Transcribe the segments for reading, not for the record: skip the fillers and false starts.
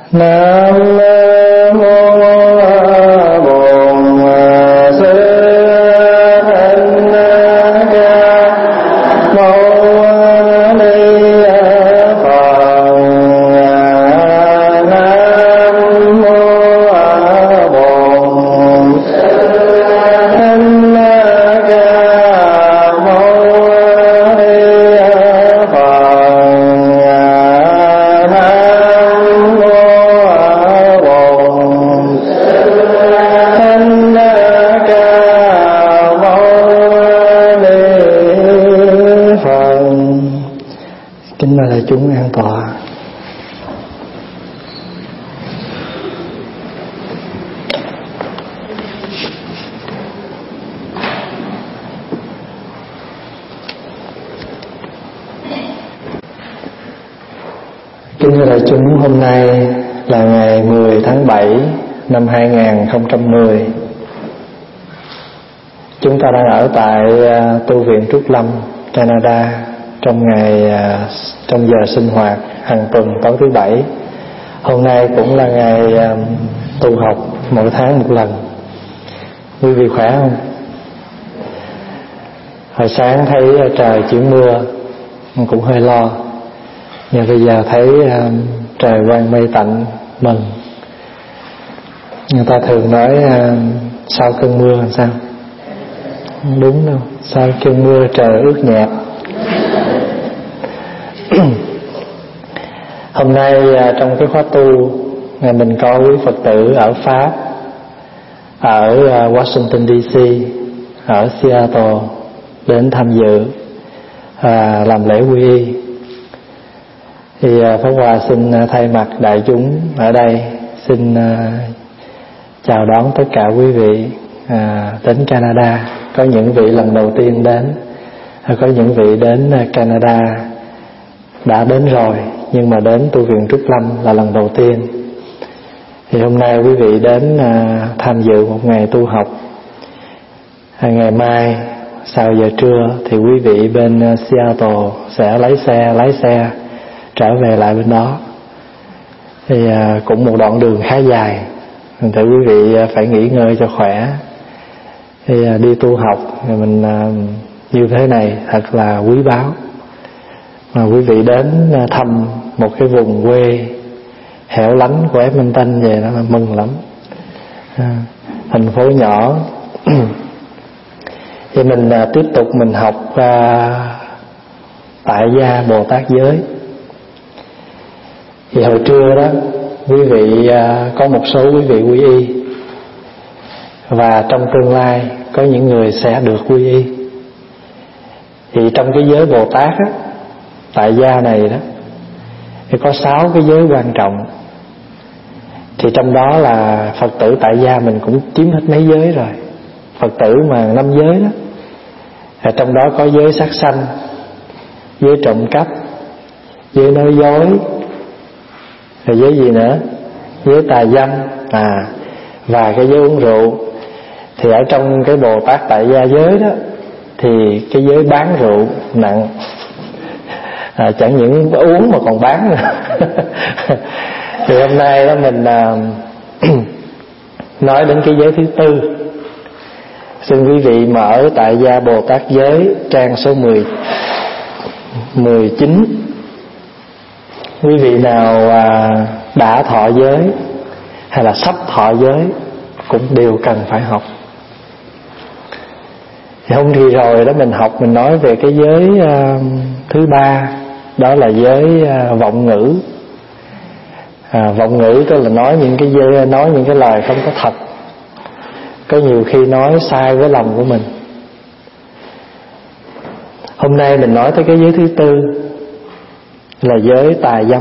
Nam mô Bổn Sư Thích Ca Mâu Ni Phật. Nam mô Bổn Sư Thích Ca Mâu Ni Phật. Kính mời đại chúng an tọa. Kính thưa đại chúng, hôm nay là ngày 10 tháng 7 năm 2010. Chúng ta đang ở tại tu viện Trúc Lâm, Canada trong giờ sinh hoạt hàng tuần tối thứ Bảy. Hôm nay cũng là ngày tu học mỗi tháng một lần. Quý vị khỏe không? Hồi sáng thấy trời chuyển mưa cũng hơi lo, nhưng bây giờ thấy trời quang mây tạnh mừng. Người ta thường nói sau cơn mưa làm sao? Không đúng đâu. Sau cơn mưa trời ướt nhẹp. Hôm nay trong cái khóa tu, mình có quý Phật tử ở Pháp, ở Washington DC, ở Seattle đến tham dự làm lễ quy y. Thì Pháp Hòa xin thay mặt đại chúng ở đây xin chào đón tất cả quý vị đến Canada. Có những vị lần đầu tiên đến, có những vị đến Canada đã đến rồi, nhưng mà đến tu viện Trúc Lâm là lần đầu tiên. Thì hôm nay quý vị đến tham dự một ngày tu học. Ngày mai sau giờ trưa thì quý vị bên Seattle sẽ lái xe trở về lại bên đó. Thì cũng một đoạn đường khá dài, thì quý vị phải nghỉ ngơi cho khỏe. Thì đi tu học mình như thế này thật là quý báu. Mà quý vị đến thăm một cái vùng quê hẻo lánh của Edmonton về đó là mừng lắm. Thành phố nhỏ. Thì mình tiếp tục mình học tại gia Bồ Tát giới. Thì hồi trưa đó quý vị có một số quý vị quy y, và trong tương lai có những người sẽ được quy y. Thì trong cái giới Bồ Tát á, tại gia này đó, thì có 6 cái giới quan trọng. Thì trong đó là Phật tử tại gia mình cũng chiếm hết mấy giới rồi. Phật tử mà 5 giới đó, trong đó có giới sát sanh, giới trộm cắp, giới nói dối, rồi giới gì nữa? Giới tà dâm, và cái giới uống rượu. Thì ở trong cái Bồ Tát tại gia giới đó, thì cái giới bán rượu nặng. Chẳng những uống mà còn bán nữa. Thì hôm nay đó mình nói đến cái giới thứ tư. Xin quý vị mở tại gia Bồ Tát giới trang số 19. Quý vị nào đã thọ giới hay là sắp thọ giới cũng đều cần phải học. Thì hôm kỳ rồi đó mình học, mình nói về cái giới thứ ba, đó là giới vọng ngữ. Vọng ngữ tức là nói những cái lời không có thật, có nhiều khi nói sai với lòng của mình. Hôm nay mình nói tới cái giới thứ tư là giới tà dâm.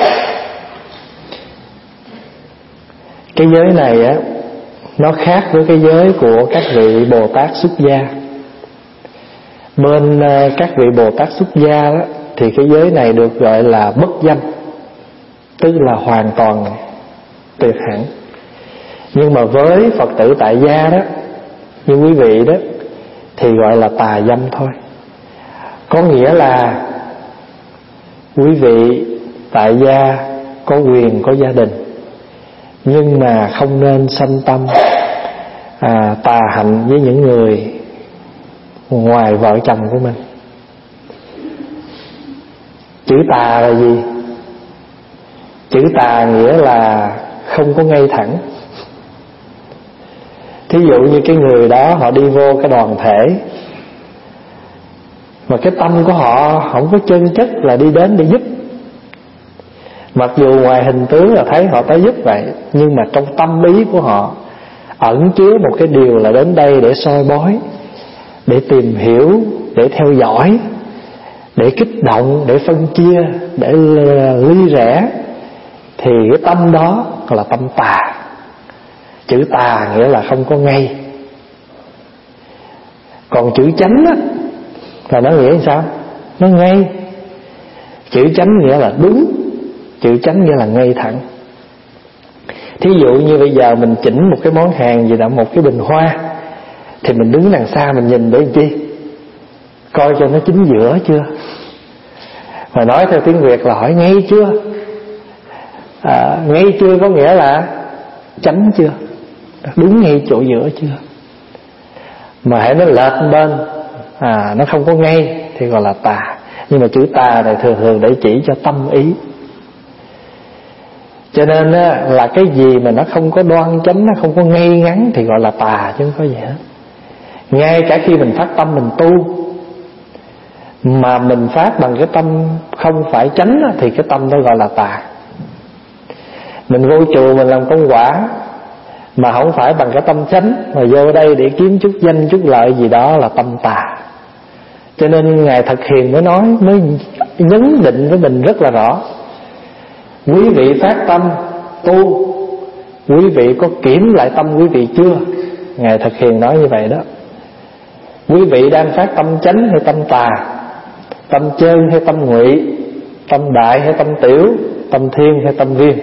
Cái giới này á, nó khác với cái giới của các vị Bồ Tát xuất gia. Bên các vị Bồ Tát xuất gia đó, thì cái giới này được gọi là bất dâm, tức là hoàn toàn tuyệt hẳn. Nhưng mà với Phật tử tại gia đó, như quý vị đó, thì gọi là tà dâm thôi. Có nghĩa là quý vị tại gia có quyền có gia đình, Nhưng mà không nên sanh tâm tà hạnh với những người ngoài vợ chồng của mình. Chữ tà là gì? Chữ tà nghĩa là không có ngay thẳng. Thí dụ như cái người đó họ đi vô cái đoàn thể mà cái tâm của họ không có chân chất là đi đến để giúp. Mặc dù ngoài hình tướng là thấy họ tới giúp vậy, nhưng mà trong tâm ý của họ ẩn chứa một cái điều là đến đây để soi bói, để tìm hiểu, để theo dõi, để kích động, để phân chia, để ly rẽ. Thì cái tâm đó là tâm tà. Chữ tà nghĩa là không có ngay. Còn chữ chánh á, là nó nghĩa sao? Nó ngay. Chữ chánh nghĩa là đúng, chữ chánh nghĩa là ngay thẳng. Thí dụ như bây giờ mình chỉnh một cái món hàng gì đó, một cái bình hoa, thì mình đứng đằng xa mình nhìn để làm chi? Coi cho nó chính giữa chưa. Mà nói theo tiếng Việt là hỏi ngay chưa. Ngay chưa có nghĩa là chánh chưa, đúng ngay chỗ giữa chưa. Mà hãy nó lệch bên, nó không có ngay thì gọi là tà. Nhưng mà chữ tà này thường thường để chỉ cho tâm ý. Cho nên là cái gì mà nó không có đoan chánh, nó không có ngay ngắn thì gọi là tà, chứ không có gì hết. Ngay cả khi mình phát tâm mình tu mà mình phát bằng cái tâm không phải chánh thì cái tâm đó gọi là tà. Mình vô chùa mình làm công quả mà không phải bằng cái tâm chánh, mà vô đây để kiếm chút danh chút lợi gì đó là tâm tà. Cho nên Ngài Thật Hiền mới nhấn định với mình rất là rõ: quý vị phát tâm tu, quý vị có kiểm lại tâm quý vị chưa? Ngài Thật Hiền nói như vậy đó. Quý vị đang phát tâm chánh hay tâm tà, tâm chân hay tâm ngụy, tâm đại hay tâm tiểu, tâm thiên hay tâm viên?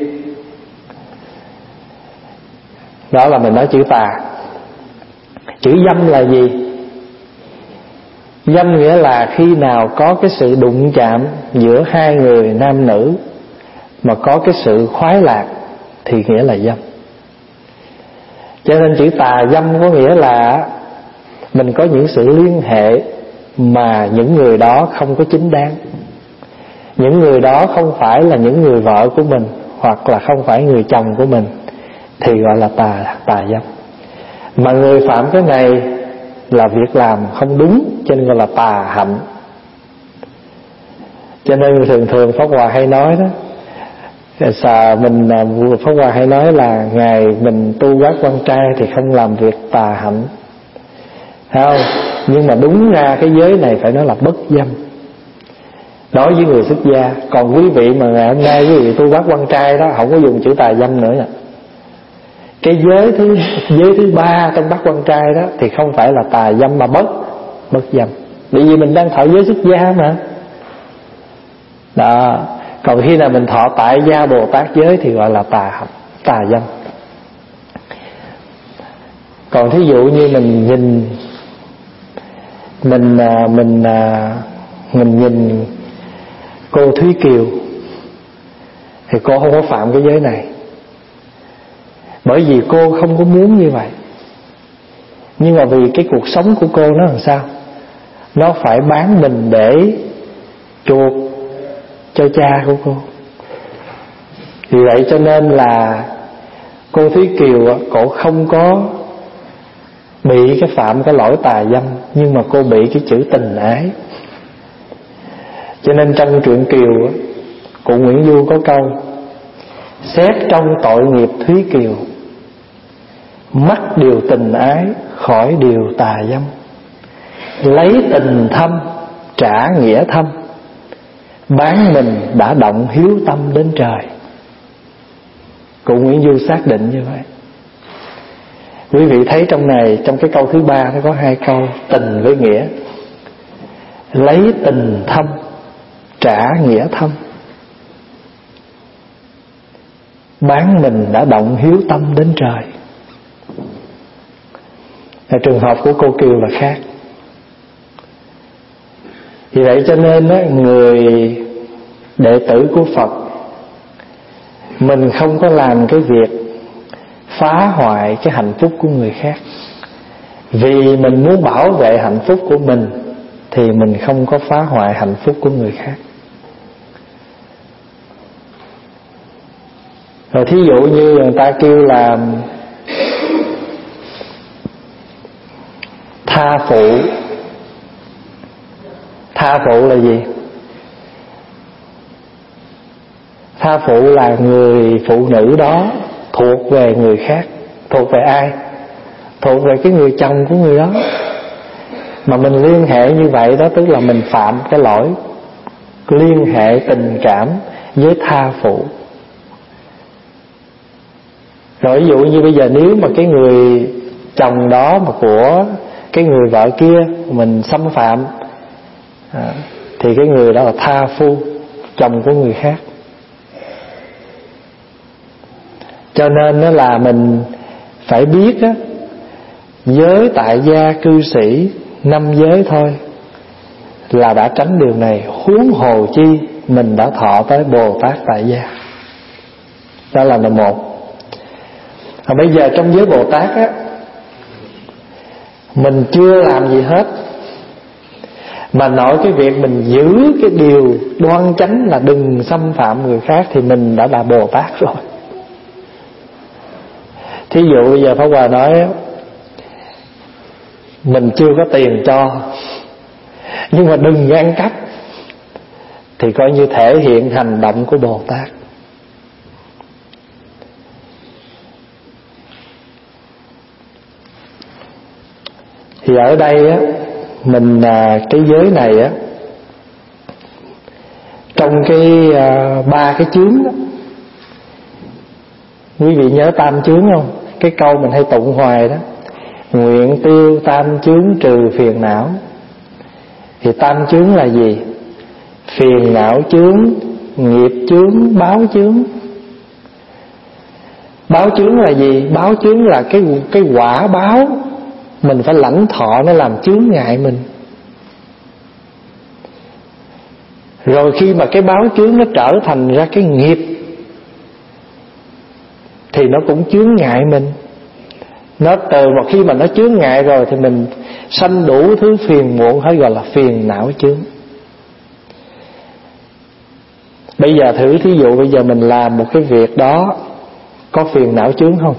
Đó là mình nói chữ tà. Chữ dâm là gì? Dâm nghĩa là khi nào có cái sự đụng chạm giữa hai người nam nữ mà có cái sự khoái lạc thì nghĩa là dâm. Cho nên chữ tà dâm có nghĩa là mình có những sự liên hệ mà những người đó không có chính đáng. Những người đó không phải là những người vợ của mình, hoặc là không phải người chồng của mình, thì gọi là tà dâm. Mà người phạm cái này là việc làm không đúng, cho nên gọi là tà hạnh. Cho nên thường Pháp Hòa hay nói đó, Pháp Hòa hay nói là ngày mình tu Bát Quan Trai thì không làm việc tà hạnh, thấy không? Nhưng mà đúng ra cái giới này phải nói là bất dâm đối với người xuất gia. Còn quý vị mà ngày hôm nay quý vị tu Bát Quan Trai đó, không có dùng chữ tà dâm nữa nè. Cái giới thứ ba trong Bát Quan Trai đó thì không phải là tà dâm mà bất dâm. Bởi vì mình đang thọ giới xuất gia mà. Đó. Còn khi nào mình thọ tại gia Bồ Tát giới thì gọi là tà dâm. Còn thí dụ như mình nhìn cô Thúy Kiều thì cô không có phạm cái giới này, bởi vì cô không có muốn như vậy. Nhưng mà vì cái cuộc sống của cô nó làm sao, nó phải bán mình để chuộc cho cha của cô. Vì vậy cho nên là cô Thúy Kiều cô không có bị phạm cái lỗi tà dâm, nhưng mà cô bị cái chữ tình ái. Cho nên trong truyện Kiều, cụ Nguyễn Du có câu: xét trong tội nghiệp Thúy Kiều, mắc điều tình ái khỏi điều tà dâm. Lấy tình thâm trả nghĩa thâm, bán mình đã động hiếu tâm đến trời. Cụ Nguyễn Du xác định như vậy. Quý vị thấy trong này, trong cái câu thứ ba nó có hai câu tình với nghĩa. Lấy tình thâm trả nghĩa thâm, bán mình đã động hiếu tâm đến trời. Trường hợp của cô Kiều là khác. Vì vậy cho nên người đệ tử của Phật, mình không có làm cái việc phá hoại cái hạnh phúc của người khác. Vì mình muốn bảo vệ hạnh phúc của mình thì mình không có phá hoại hạnh phúc của người khác. Rồi thí dụ như người ta kêu là tha phụ. Tha phụ là gì? Tha phụ là người phụ nữ đó thuộc về người khác. Thuộc về ai? Thuộc về cái người chồng của người đó. Mà mình liên hệ như vậy đó, tức là mình phạm cái lỗi liên hệ tình cảm với tha phụ. Rồi ví dụ như bây giờ nếu mà cái người chồng đó mà của cái người vợ kia mình xâm phạm, thì cái người đó là tha phu, chồng của người khác. Cho nên đó là mình phải biết á, giới tại gia cư sĩ 5 giới thôi là đã tránh điều này, huống hồ chi mình đã thọ tới Bồ Tát tại gia. Đó là number 1. Bây giờ trong giới Bồ Tát á, mình chưa làm gì hết, mà nội cái việc mình giữ cái điều đoan chánh là đừng xâm phạm người khác thì mình đã là Bồ Tát rồi. Thí dụ bây giờ Pháp Hòa nói mình chưa có tiền cho, nhưng mà đừng ăn cắp, thì coi như thể hiện hành động của Bồ Tát. Thì ở đây á, mình cái giới này á, trong cái 3 cái chướng đó, quý vị nhớ tam chướng không? Cái câu mình hay tụng hoài đó, nguyện tiêu tam chướng trừ phiền não. Thì tam chướng là gì? Phiền não chướng, nghiệp chướng, báo chướng. Báo chướng là gì? Báo chướng là cái quả báo mình phải lãnh thọ, nó làm chướng ngại mình. Rồi khi mà cái báo chướng nó trở thành ra cái nghiệp thì nó cũng chướng ngại mình. Nó từ một khi mà nó chướng ngại rồi thì mình sanh đủ thứ phiền muộn, hết gọi là phiền não chướng. Bây giờ thử thí dụ bây giờ mình làm một cái việc đó có phiền não chướng không?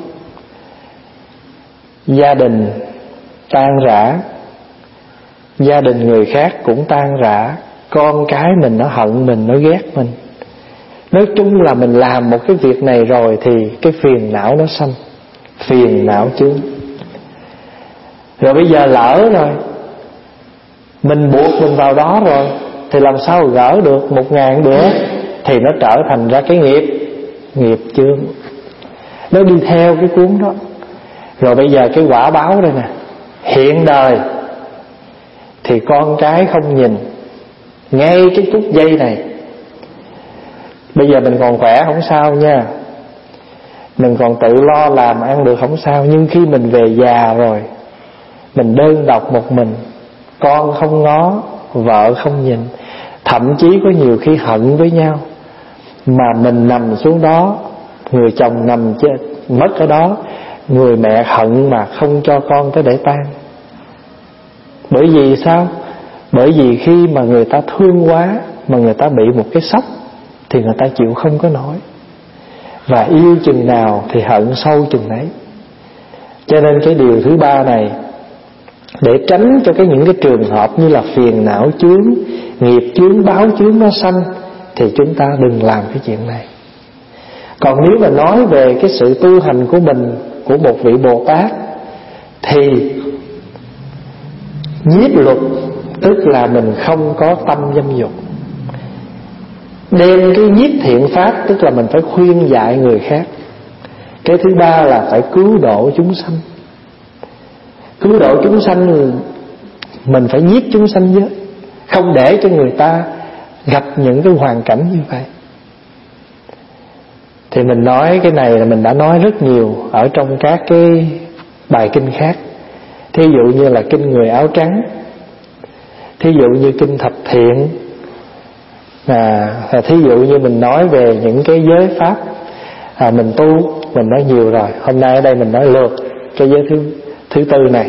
Gia đình tan rã, gia đình người khác cũng tan rã, con cái mình nó hận mình, nó ghét mình. Nói chung là mình làm một cái việc này rồi thì cái phiền não nó sanh, phiền não chướng. Rồi bây giờ lỡ rồi, mình buộc mình vào đó rồi thì làm sao gỡ được 1000 bữa, thì nó trở thành ra cái nghiệp chướng. Nó đi theo cái cuốn đó. Rồi bây giờ cái quả báo đây nè, hiện đời thì con cái không nhìn, ngay cái phút giây này. Bây giờ mình còn khỏe không sao nha, mình còn tự lo làm ăn được không sao. Nhưng khi mình về già rồi, mình đơn độc một mình, con không ngó, vợ không nhìn, thậm chí có nhiều khi hận với nhau, mà mình nằm xuống đó, người chồng nằm chết mất ở đó, người mẹ hận mà không cho con tới để tang. Bởi vì sao? Bởi vì khi mà người ta thương quá, mà người ta bị một cái sốc thì người ta chịu không có nổi. Và yêu chừng nào thì hận sâu chừng đấy. Cho nên cái điều thứ 3 này, để tránh cho những cái trường hợp như là phiền não chướng, nghiệp chướng, báo chướng nó sanh, thì chúng ta đừng làm cái chuyện này. Còn nếu mà nói về cái sự tu hành của mình, của một vị Bồ Tát, thì nhiếp luật, tức là mình không có tâm dâm dục. Đem cái nhiếp thiện pháp, tức là mình phải khuyên dạy người khác. Cái thứ 3 là phải cứu độ chúng sanh. Cứu độ chúng sanh, mình phải nhiếp chúng sanh với, không để cho người ta gặp những cái hoàn cảnh như vậy. Thì mình nói cái này là mình đã nói rất nhiều ở trong các cái bài kinh khác. Thí dụ như là kinh người áo trắng, thí dụ như kinh thập thiện, thí dụ như mình nói về những cái giới pháp mình tu mình nói nhiều rồi. Hôm nay ở đây mình nói lượt cái giới thứ tư này.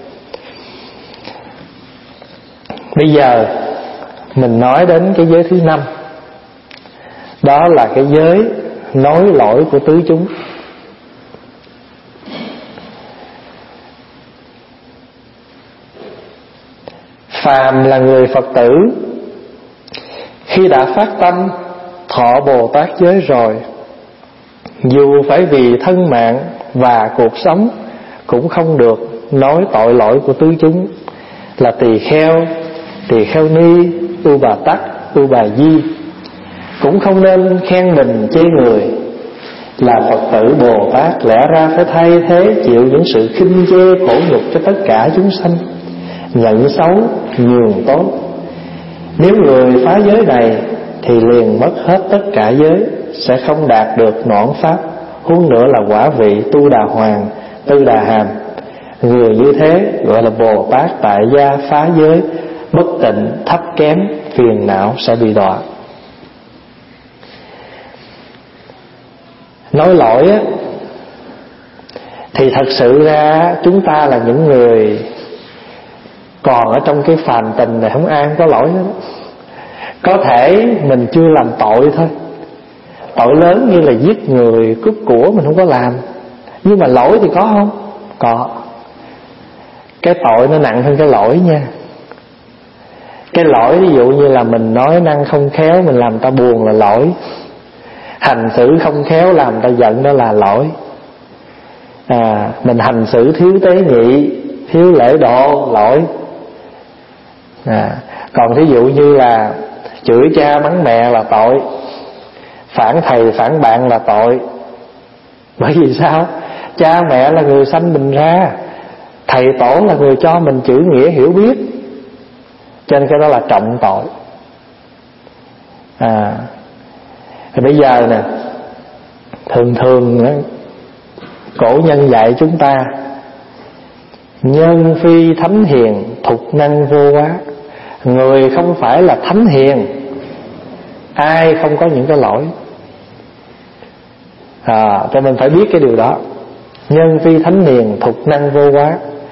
Bây giờ mình nói đến cái giới thứ 5. Đó là cái giới nối lỗi của tứ chúng. Phàm là người Phật tử, khi đã phát tâm thọ Bồ Tát giới rồi, dù phải vì thân mạng và cuộc sống cũng không được nói tội lỗi của tứ chúng là tỳ kheo ni, U Bà Tắc, U Bà Di. Cũng không nên khen mình chê người. Là Phật tử Bồ Tát lẽ ra phải thay thế chịu những sự khinh chê khổ nhục cho tất cả chúng sanh, nhận xấu nhường tốt. Nếu người phá giới này thì liền mất hết tất cả giới, sẽ không đạt được noãn pháp, huống nữa là quả vị Tu Đà Hoàng, Tư Đà Hàm. Người như thế gọi là Bồ Tát tại gia phá giới, bất tịnh, thấp kém, phiền não sẽ bị đọa. Nói lỗi á, thì thật sự ra chúng ta là những người còn ở trong cái phàm tình này, không ai không có lỗi hết. Có thể mình chưa làm tội thôi, tội lớn như là giết người, cướp của mình không có làm, nhưng mà lỗi thì có không? Có. Cái tội nó nặng hơn cái lỗi nha. Cái lỗi ví dụ như là mình nói năng không khéo, mình làm ta buồn là lỗi. Hành xử không khéo làm ta giận, đó là lỗi. Mình hành xử thiếu tế nhị, thiếu lễ độ, lỗi. Còn thí dụ như là chửi cha mắng mẹ là tội, phản thầy phản bạn là tội. Bởi vì sao? Cha mẹ là người sanh mình ra, thầy tổ là người cho mình chữ nghĩa hiểu biết, cho nên cái đó là trọng tội. Thì bây giờ nè, thường cổ nhân dạy chúng ta: nhân phi thánh hiền, thục năng vô quá. Người không phải là thánh hiền, ai không có những cái lỗi. Cho mình phải biết cái điều đó. Nhân phi thánh hiền, thục năng vô quá.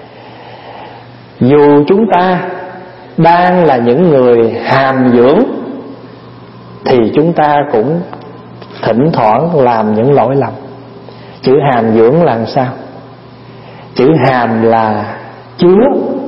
Dù chúng ta đang là những người hàm dưỡng thì chúng ta cũng thỉnh thoảng làm những lỗi lầm. Chữ hàm dưỡng là sao? Chữ hàm là chứa,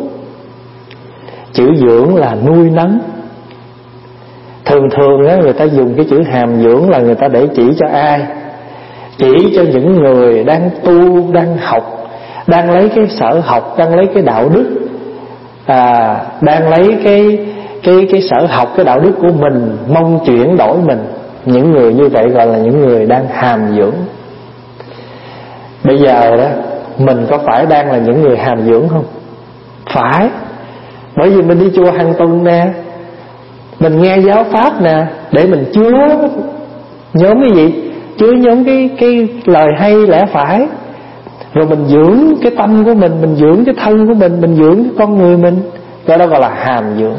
chữ dưỡng là nuôi nấng. Thường người ta dùng cái chữ hàm dưỡng là người ta để chỉ cho ai? Chỉ cho những người đang tu, đang học, đang lấy cái sở học, đang lấy cái đạo đức, đang lấy cái sở học, cái đạo đức của mình mong chuyển đổi mình. Những người như vậy gọi là những người đang hàm dưỡng. Bây giờ đó, mình có phải đang là những người hàm dưỡng không? Phải. Bởi vì mình đi chùa hàng tuần nè, mình nghe giáo pháp nè, để mình chứa nhóm cái gì? Chứa nhóm cái lời hay lẽ phải. Rồi mình dưỡng cái tâm của mình dưỡng cái thân của mình dưỡng cái con người mình. Cái đó gọi là hàm dưỡng.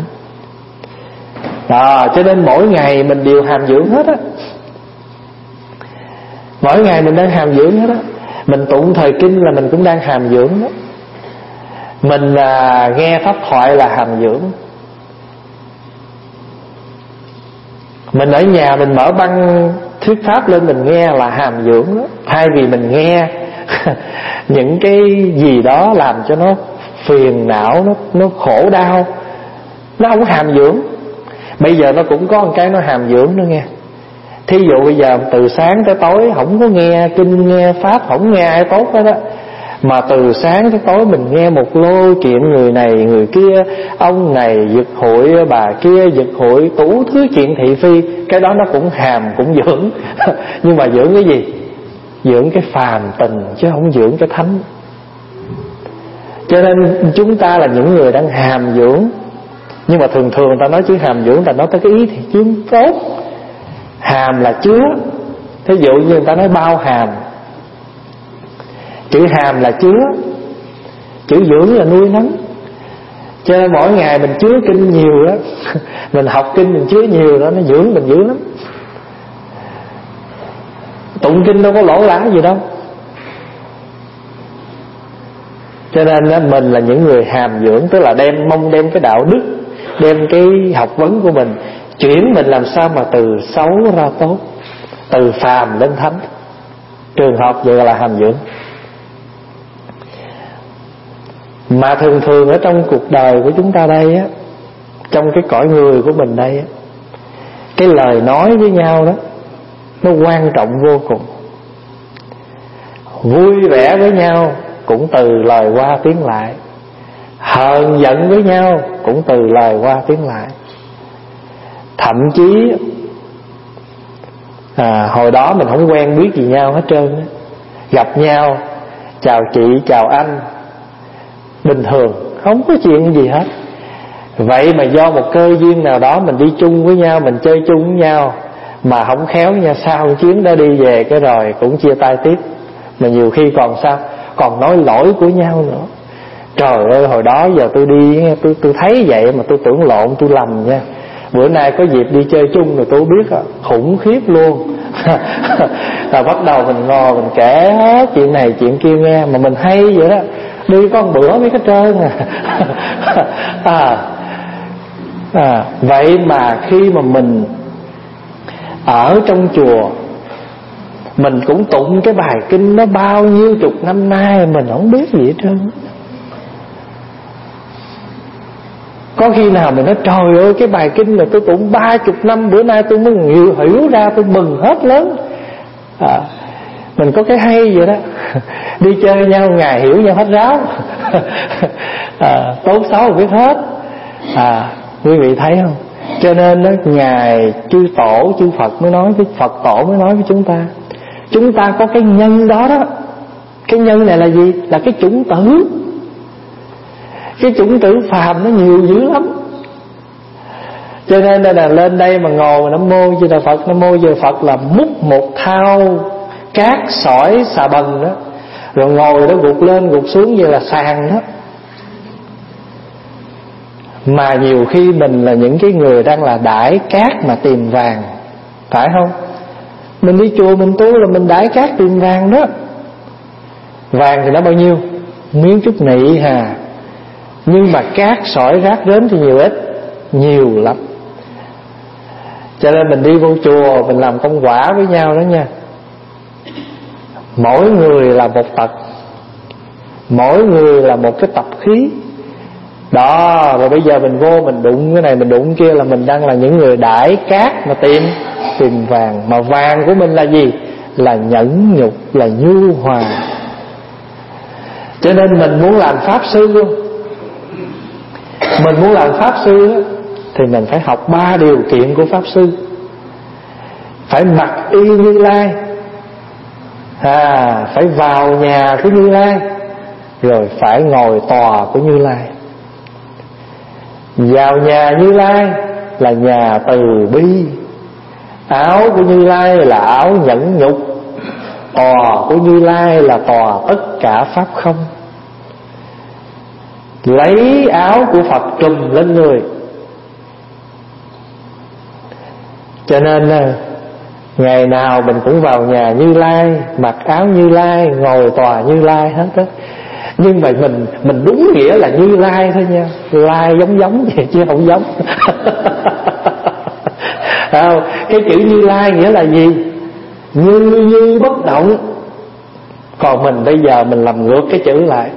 Cho nên mỗi ngày mình đều hàm dưỡng hết á. Mỗi ngày mình đang hàm dưỡng hết á. Mình tụng thời kinh là mình cũng đang hàm dưỡng đó. Mình nghe pháp thoại là hàm dưỡng. Mình ở nhà mình mở băng thuyết pháp lên mình nghe là hàm dưỡng đó. Thay vì mình nghe những cái gì đó làm cho nó phiền não, nó khổ đau, nó không hàm dưỡng. Bây giờ nó cũng có một cái nó hàm dưỡng nữa nghe. Thí dụ bây giờ từ sáng tới tối không có nghe kinh nghe pháp, không nghe ai tốt hết đó, mà từ sáng tới tối mình nghe một lô chuyện người này người kia, ông này giật hụi, bà kia giật hụi, đủ thứ chuyện thị phi. Cái đó nó cũng hàm, cũng dưỡng. Nhưng mà dưỡng cái gì? Dưỡng cái phàm tình, chứ không dưỡng cái thánh. Cho nên chúng ta là những người đang hàm dưỡng. Nhưng mà thường người ta nói chữ hàm dưỡng, ta nói tới cái ý thì chứ tốt. Hàm là chứa. Thí dụ như người ta nói bao hàm, chữ hàm là chứa, chữ dưỡng là nuôi nấng. Cho nên mỗi ngày mình chứa kinh nhiều đó, mình học kinh mình chứa nhiều đó, nó dưỡng mình dữ lắm. Tụng kinh đâu có lỗ lá gì đâu. Cho nên đó, mình là những người hàm dưỡng, tức là mong đem cái đạo đức, đem cái học vấn của mình chuyển mình làm sao mà từ xấu ra tốt, từ phàm lên thánh. Trường hợp vậy là hàm dưỡng. Mà thường thường ở trong cuộc đời của chúng ta đây á, trong cái cõi người của mình đây á, cái lời nói với nhau đó nó quan trọng vô cùng. Vui vẻ với nhau cũng từ lời qua tiếng lại, hờn giận với nhau cũng từ lời qua tiếng lại. Thậm chí hồi đó mình không quen biết gì nhau hết trơn á, gặp nhau chào chị chào anh bình thường, không có chuyện gì hết. Vậy mà do một cơ duyên nào đó mình đi chung với nhau, mình chơi chung với nhau, mà không khéo nha, sau chuyến đó đi về cái rồi cũng chia tay tiếp. Mà nhiều khi còn sao, còn nói lỗi của nhau nữa. Trời ơi, hồi đó giờ tôi đi, tôi thấy vậy mà tôi tưởng lộn, tôi lầm nha. Bữa nay có dịp đi chơi chung rồi tôi biết khủng khiếp luôn. Rồi bắt đầu mình ngồi mình kể hết chuyện này chuyện kia nghe, mà mình hay vậy đó, đi có một bữa mới hết trơn vậy mà khi mà mình ở trong chùa, mình cũng tụng cái bài kinh nó bao nhiêu chục năm nay, mình không biết gì hết trơn. Có khi nào mình nói trời ơi, cái bài kinh mà tôi tụng 30 năm, bữa nay tôi mới hiểu ra, tôi mừng hết lớn. Mình có cái hay vậy đó. Đi chơi nhau ngày hiểu nhau hết ráo. Tốt xấu biết hết. Quý vị thấy không? Cho nên đó, Ngài chư Tổ, chư Phật mới nói với Phật Tổ mới nói với chúng ta có cái nhân đó đó. Cái nhân này là gì? Là cái chủng tử. Cái chủng tử phàm nó nhiều dữ lắm. Cho nên là lên đây mà ngồi mà Nam Mô Di Đà Phật, Nam Mô Di Đà Phật là múc một thao cát sỏi xà bần đó, rồi ngồi đó gục lên gục xuống như là sàn đó. Mà nhiều khi mình là những cái người đang là đãi cát mà tìm vàng, phải không? Mình đi chùa mình tu là mình đãi cát tìm vàng đó. Vàng thì nó bao nhiêu? Miếng chút nị hà. Nhưng mà cát sỏi rác rến thì nhiều ít? Nhiều lắm. Cho nên mình đi vô chùa, mình làm công quả với nhau đó nha. Mỗi người là một tật, mỗi người là một cái tập khí đó. Rồi bây giờ mình vô mình đụng cái này mình đụng kia, là mình đang là những người đãi cát mà tìm vàng. Mà vàng của mình là gì? Là nhẫn nhục, là nhu hòa. Cho nên mình muốn làm pháp sư luôn, mình muốn làm pháp sư đó, thì mình phải học 3 điều kiện của pháp sư. Phải mặc y Như Lai, phải vào nhà của Như Lai, rồi phải ngồi tòa của Như Lai. Vào nhà Như Lai là nhà từ bi, áo của Như Lai là áo nhẫn nhục, tòa của Như Lai là tòa tất cả pháp không. Lấy áo của Phật trùm lên người. Cho nên ngày nào mình cũng vào nhà Như Lai, mặc áo Như Lai, ngồi tòa Như Lai hết á. Nhưng mà mình đúng nghĩa là Như Lai thôi nha. Lai giống vậy chứ không giống. Cái chữ Như Lai nghĩa là gì? Như bất động. Còn mình bây giờ mình làm ngược cái chữ lại.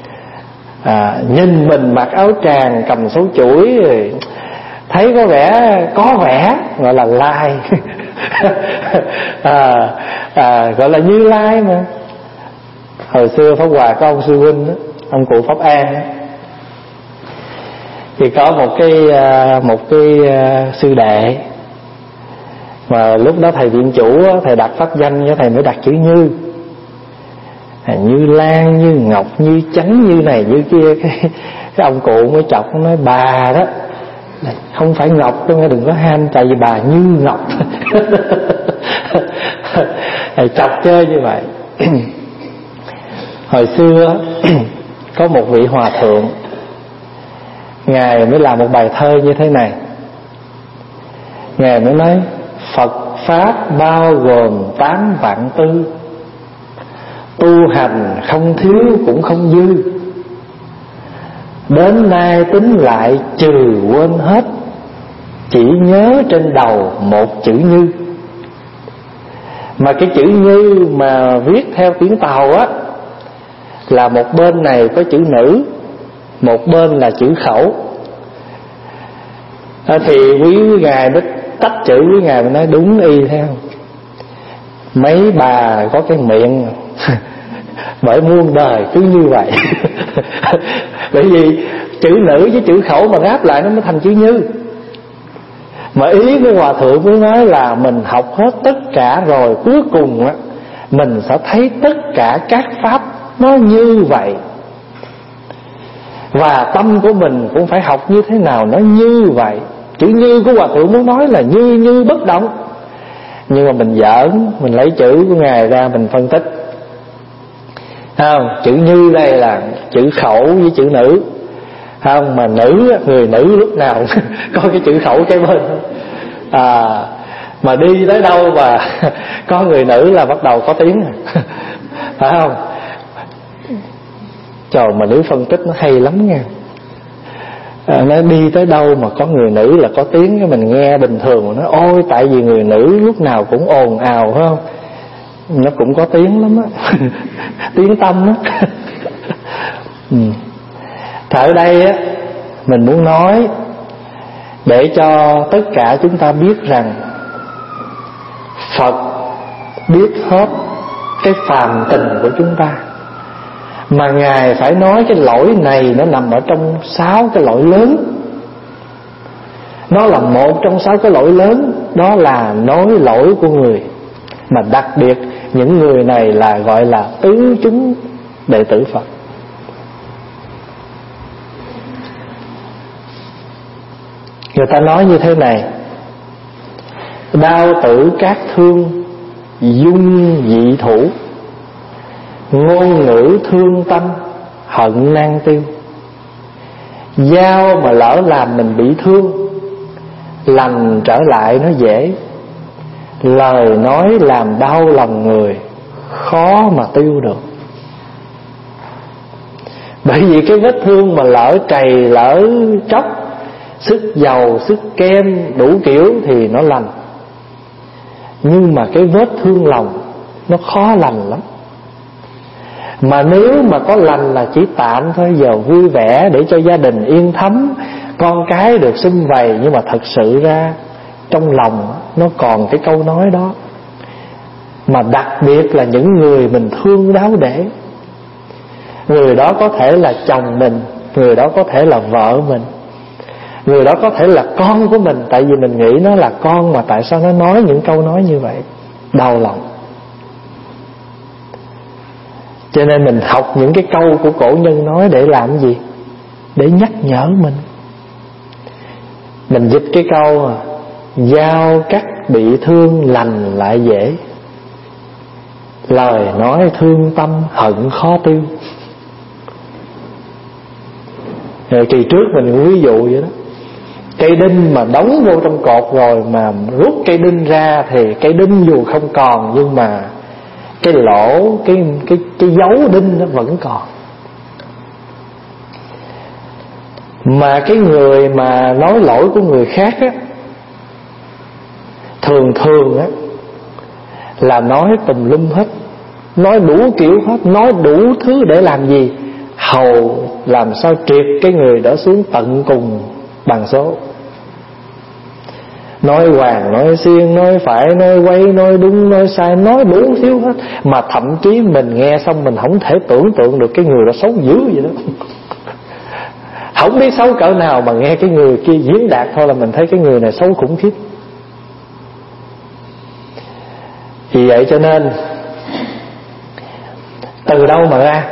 Nhìn mình mặc áo tràng cầm số chuỗi rồi thấy có vẻ gọi là Lai. Gọi là Như Lai mà. Hồi xưa Pháp Hòa có ông sư huynh đó, ông cụ Pháp An đó, thì có một cái sư đệ mà lúc đó thầy viện chủ đó, thầy đặt pháp danh cho thầy mới đặt chữ Như. Như Lan, Như Ngọc, Như Chánh, như này như kia. Cái ông cụ mới chọc, nói bà đó không phải Ngọc đâu nghe, đừng có ham, tại vì bà Như Ngọc. Thầy chọc chơi như vậy. Hồi xưa có một vị hòa thượng, Ngài mới làm một bài thơ như thế này. Ngài mới nói: Phật Pháp bao gồm 8 vạn tư, tu hành không thiếu cũng không dư. đến nay tính lại trừ quên hết, chỉ nhớ trên đầu một chữ Như. Mà cái chữ Như mà viết theo tiếng Tàu á, là một bên này có chữ nữ, một bên là chữ khẩu. Thì quý ngài mới tách chữ, quý ngài mới nói đúng y theo. Mấy bà có cái miệng bởi muôn đời cứ như vậy. Bởi vì chữ nữ với chữ khẩu mà ráp lại nó mới thành chữ Như. Mà ý của Hòa Thượng mới nói là mình học hết tất cả rồi, cuối cùng á mình sẽ thấy tất cả các pháp nó như vậy. Và tâm của mình cũng phải học như thế nào nó như vậy. Chữ Như của Hòa Thượng muốn nói là như bất động. Nhưng mà mình giỡn, mình lấy chữ của Ngài ra mình phân tích. Không, chữ Như đây là chữ khẩu với chữ nữ. Không, mà nữ, người nữ lúc nào có cái chữ khẩu cái bên. Mà đi tới đâu mà có người nữ là bắt đầu có tiếng. Phải không? Trời, mà nữ phân tích nó hay lắm nha. Nó đi tới đâu mà có người nữ là có tiếng. Cái mình nghe bình thường mà nói ôi tại vì người nữ lúc nào cũng ồn ào, phải không? Nó cũng có tiếng lắm á. Tiếng tâm á. Ở đây á mình muốn nói để cho tất cả chúng ta biết rằng Phật biết hết cái phàm tình của chúng ta. Mà Ngài phải nói cái lỗi này nó nằm ở trong 6 cái lỗi lớn. Nó là một trong 6 cái lỗi lớn. Đó là nói lỗi của người. Mà đặc biệt những người này là gọi là tứ chúng đệ tử Phật. Người ta nói như thế này: đao tử cát thương, dung dị thủ, ngôn ngữ thương tâm, hận nan tiêu. Dao mà lỡ làm mình bị thương, lành trở lại nó dễ. Lời nói làm đau lòng người, khó mà tiêu được. Bởi vì cái vết thương mà lỡ trầy, lỡ tróc, sức dầu, sức kem, đủ kiểu thì nó lành. Nhưng mà cái vết thương lòng nó khó lành lắm. Mà nếu mà có lành là chỉ tạm thôi, giờ vui vẻ để cho gia đình yên thấm, con cái được sum vầy. Nhưng mà thật sự ra trong lòng nó còn cái câu nói đó. Mà đặc biệt là những người mình thương đáo để. Người đó có thể là chồng mình, người đó có thể là vợ mình, người đó có thể là con của mình. Tại vì mình nghĩ nó là con mà tại sao nó nói những câu nói như vậy, đau lòng. Cho nên mình học những cái câu của cổ nhân nói để làm gì? Để nhắc nhở mình. Mình dịch cái câu dao cắt bị thương lành lại dễ, lời nói thương tâm hận khó tiêu. Rồi kỳ trước mình ví dụ vậy đó. Cây đinh mà đóng vô trong cột rồi mà rút cây đinh ra thì cây đinh dù không còn, nhưng mà cái lỗ, cái dấu đinh nó vẫn còn. Mà cái người mà nói lỗi của người khác á, thường á là nói tùm lum hết, nói đủ kiểu hết, nói đủ thứ để làm gì? Hầu làm sao triệt cái người đó xuống tận cùng bằng số. Nói hoàng, nói xiên, nói phải, nói quay, nói đúng, nói sai, nói đủ thiếu hết. Mà thậm chí mình nghe xong mình không thể tưởng tượng được cái người đó xấu dữ vậy đó. Không biết xấu cỡ nào mà nghe cái người kia diễn đạt thôi là mình thấy cái người này xấu khủng khiếp. Vì vậy cho nên từ đâu mà ra?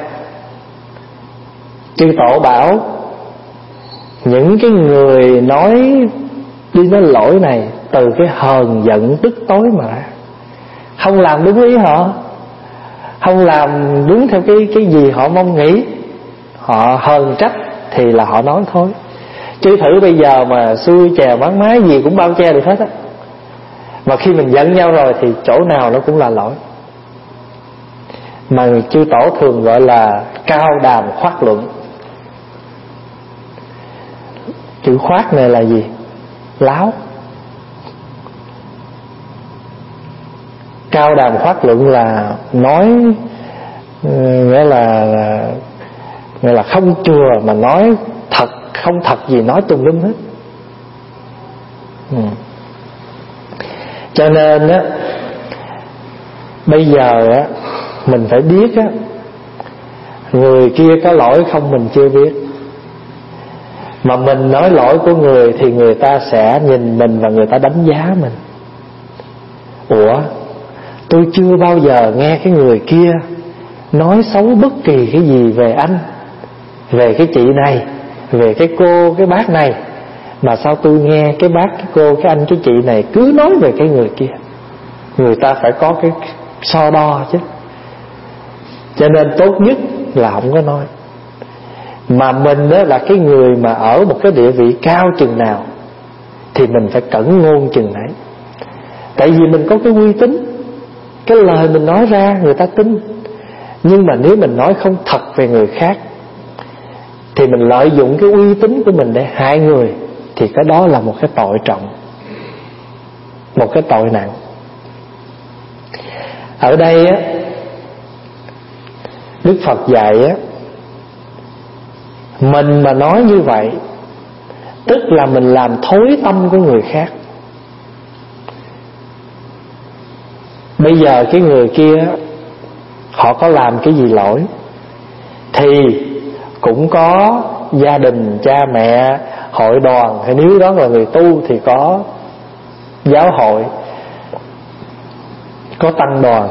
Chư Tổ bảo những cái người nói đi nói lỗi này từ cái hờn giận tức tối mà ra. Không làm đúng ý họ, không làm đúng theo cái gì họ mong nghĩ, họ hờn trách thì là họ nói thôi. Chứ thử bây giờ mà xuôi chèo bán mái gì cũng bao che được hết á. Mà khi mình giận nhau rồi thì chỗ nào nó cũng là lỗi. Mà chư Tổ thường gọi là cao đàm khoát luận. Chữ khoác này là gì? Láo. Cao đàm khoác luận là nói, nghĩa là không chừa mà nói thật, không thật gì nói tùm lum hết. Cho nên á, bây giờ á, mình phải biết á, người kia có lỗi không mình chưa biết, mà mình nói lỗi của người thì người ta sẽ nhìn mình và người ta đánh giá mình. Ủa, tôi chưa bao giờ nghe cái người kia nói xấu bất kỳ cái gì về anh, về cái chị này, về cái cô, cái bác này, mà sao tôi nghe cái bác, cái cô, cái anh, cái chị này cứ nói về cái người kia. Người ta phải có cái so đo chứ. Cho nên tốt nhất là không có nói. Mà mình đó là cái người mà ở một cái địa vị cao chừng nào thì mình phải cẩn ngôn chừng ấy. Tại vì mình có cái uy tín, cái lời mình nói ra người ta tin. Nhưng mà nếu mình nói không thật về người khác thì mình lợi dụng cái uy tín của mình để hại người, thì cái đó là một cái tội trọng, một cái tội nặng. Ở đây á, Đức Phật dạy á, mình mà nói như vậy tức là mình làm thối tâm của người khác. Bây giờ cái người kia họ có làm cái gì lỗi thì cũng có gia đình, cha mẹ, hội đoàn, hay nếu đó là người tu thì có giáo hội, có tăng đoàn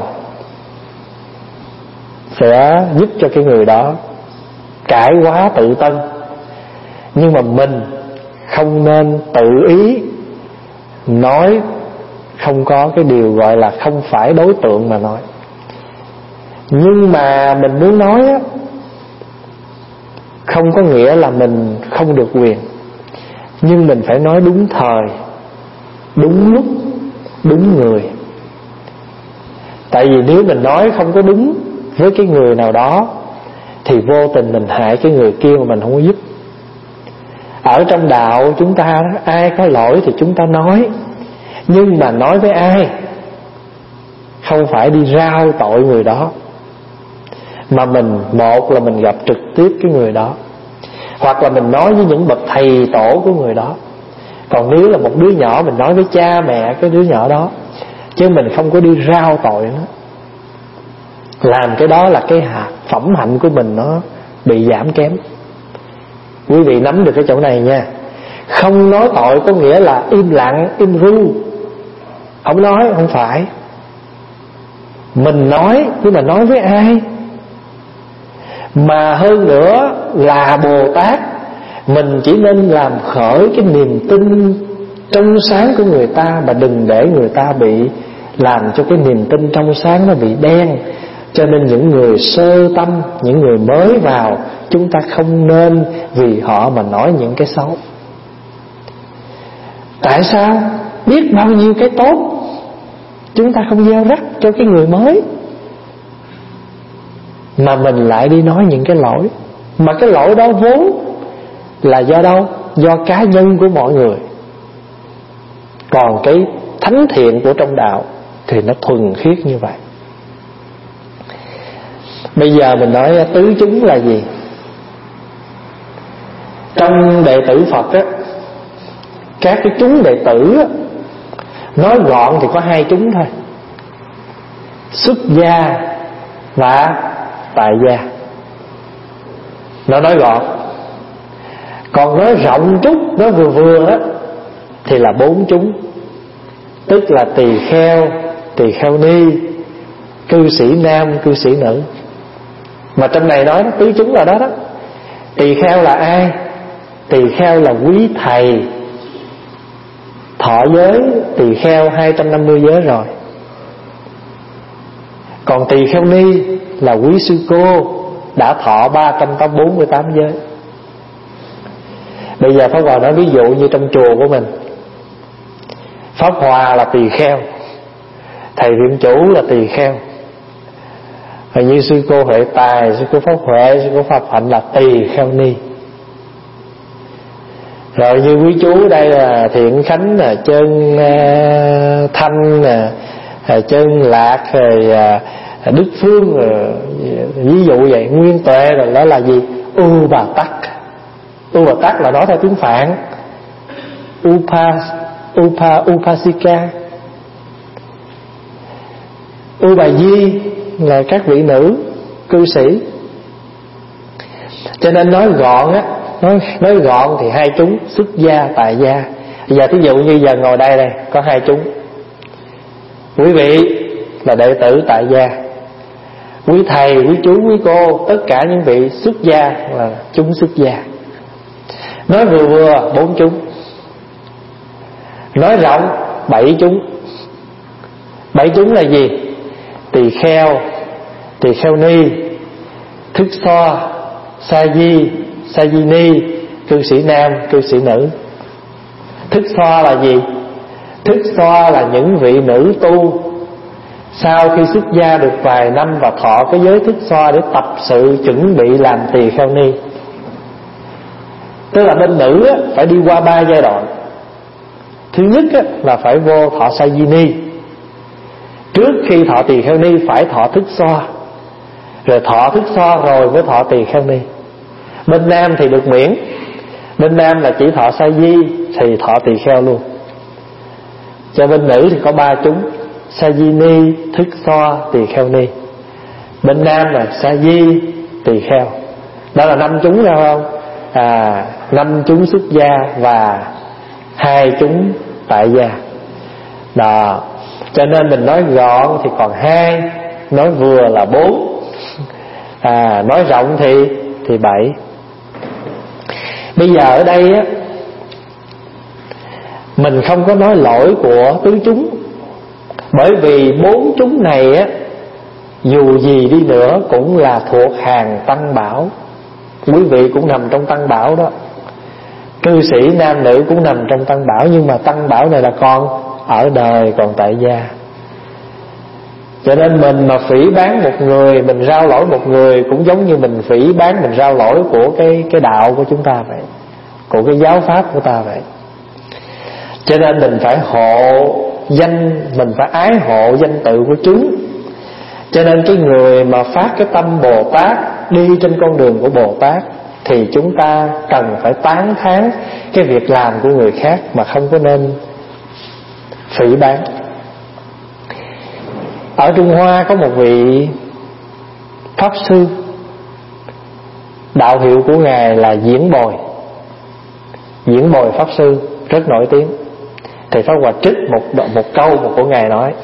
sẽ giúp cho cái người đó cải hóa tự tân. Nhưng mà mình không nên tự ý nói không có cái điều gọi là không phải đối tượng mà nói. Nhưng mà mình muốn nói á, không có nghĩa là mình không được quyền, nhưng mình phải nói đúng thời, đúng lúc, đúng người. Tại vì nếu mình nói không có đúng với cái người nào đó thì vô tình mình hại cái người kia mà mình không có giúp. Ở trong đạo chúng ta đó, ai có lỗi thì chúng ta nói, nhưng mà nói với ai, không phải đi rao tội người đó, mà mình, một là mình gặp trực tiếp cái người đó, hoặc là mình nói với những bậc thầy tổ của người đó. Còn nếu là một đứa nhỏ, mình nói với cha mẹ cái đứa nhỏ đó, chứ mình không có đi rao tội nó. Làm cái đó là cái phẩm hạnh của mình nó bị giảm kém. Quý vị nắm được cái chỗ này nha. Không nói tội có nghĩa là im lặng, im ru, không nói, không phải. Mình nói, nhưng mà nói với ai? Mà hơn nữa là Bồ Tát, mình chỉ nên làm khởi cái niềm tin trong sáng của người ta, mà đừng để người ta bị làm cho cái niềm tin trong sáng nó bị đen. Cho nên những người sơ tâm, những người mới vào, chúng ta không nên vì họ mà nói những cái xấu. Tại sao? Biết bao nhiêu cái tốt chúng ta không gieo rắc cho cái người mới, mà mình lại đi nói những cái lỗi. Mà cái lỗi đó vốn là do đâu? Do cá nhân của mọi người. Còn cái thánh thiện của trong đạo thì nó thuần khiết như vậy. Bây giờ mình nói tứ chúng là gì? Trong đệ tử Phật á, các cái chúng đệ tử á, nói gọn thì có hai chúng thôi: xuất gia và tại gia. Nó nói gọn. Còn nói rộng chút, nó vừa vừa á, thì là bốn chúng, tức là tỳ kheo ni, cư sĩ nam, cư sĩ nữ. Mà trong này nói tứ chúng là đó đó. Tỳ kheo là ai? Tỳ kheo là quý thầy, thọ giới tỳ kheo 250 giới rồi. Còn tỳ kheo ni là quý sư cô, đã thọ 348 giới. Bây giờ Pháp Hòa nói ví dụ như trong chùa của mình, Pháp Hòa là tỳ kheo, thầy viện chủ là tỳ kheo, và như sư cô Huệ Tài, sư cô Pháp Huệ, sư cô Pháp Hạnh là tỳ kheo ni. Rồi như quý chú đây là Thiện Khánh, là Trơn Thanh, Trơn Lạc, rồi Đức Phương, rồi ví dụ vậy, Nguyên Tuệ, rồi đó là gì? U Bà Tắc. U Bà Tắc là nói theo tiếng Phạn, Upasika. U Bà Di là các vị nữ cư sĩ. Cho nên nói gọn á, nói gọn thì hai chúng, xuất gia, tại gia. Bây giờ thí dụ như giờ ngồi đây có hai chúng. Quý vị là đệ tử tại gia, quý thầy, quý chú, quý cô, tất cả những vị xuất gia là chúng xuất gia. Nói vừa vừa 4 chúng, nói rộng 7 chúng. 7 chúng là gì? Tỳ kheo, tỳ kheo ni, thức so, sa di, sa di ni, cư sĩ nam, cư sĩ nữ. Thức so là gì? Thức so là những vị nữ tu sau khi xuất gia được vài năm và thọ cái giới thức so để tập sự chuẩn bị làm tỳ kheo ni. Tức là bên nữ á, phải đi qua 3 giai đoạn. Thứ nhất á, là phải vô thọ sa di ni. Trước khi thọ tỳ kheo ni phải thọ thức so, rồi thọ thức so rồi mới thọ tỳ kheo ni. Bên nam thì được miễn. Bên nam là chỉ thọ sa di thì thọ tỳ kheo luôn. Cho bên nữ thì có 3 chúng: sa di ni, thức so, tỳ kheo ni. Bên nam là sa di, tỳ kheo. Đó là 5 chúng ra không? 5 chúng xuất gia và 2 chúng tại gia. Đó. Cho nên mình nói gọn thì còn 2, nói vừa là 4, nói rộng thì 7. Bây giờ ở đây á, mình không có nói lỗi của tứ chúng, bởi vì 4 chúng này á, dù gì đi nữa cũng là thuộc hàng tăng bảo. Quý vị cũng nằm trong tăng bảo đó. Cư sĩ nam nữ cũng nằm trong tăng bảo. Nhưng mà tăng bảo này là còn ở đời, còn tại gia. Cho nên mình mà phỉ báng một người, mình rao lỗi một người, cũng giống như mình phỉ báng, mình rao lỗi của cái đạo của chúng ta vậy, của cái giáo pháp của ta vậy. Cho nên mình phải hộ danh, mình phải ái hộ danh tự của chúng. Cho nên cái người mà phát cái tâm Bồ Tát, đi trên con đường của Bồ Tát, thì chúng ta cần phải tán thán cái việc làm của người khác, mà không có nên phỉ báng. Ở Trung Hoa có một vị Pháp Sư, đạo hiệu của Ngài là Diễn Bồi. Diễn Bồi Pháp Sư rất nổi tiếng. Thầy Pháp Hòa trích một câu của Ngài nói.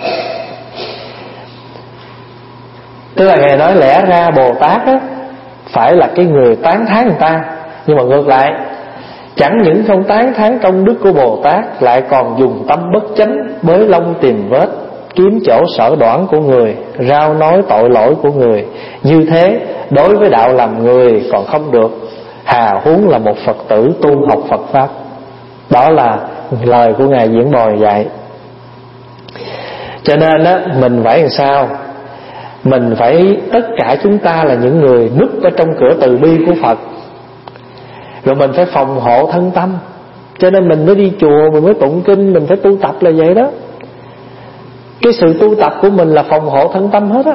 Tức là Ngài nói lẽ ra Bồ Tát á, phải là cái người tán thán người ta, nhưng mà ngược lại, chẳng những không tán thán công đức của Bồ Tát, lại còn dùng tâm bất chánh, bới lông tìm vết, kiếm chỗ sở đoản của người, rao nói tội lỗi của người. Như thế đối với đạo làm người còn không được, hà huống là một Phật tử tu học Phật Pháp. Đó là lời của Ngài Diễn Bồi dạy. Cho nên á, mình phải làm sao? Mình phải, tất cả chúng ta là những người núp ở trong cửa từ bi của Phật, rồi mình phải phòng hộ thân tâm. Cho nên mình mới đi chùa, mình mới tụng kinh, mình phải tu tập là vậy đó. Cái sự tu tập của mình là phòng hộ thân tâm hết á.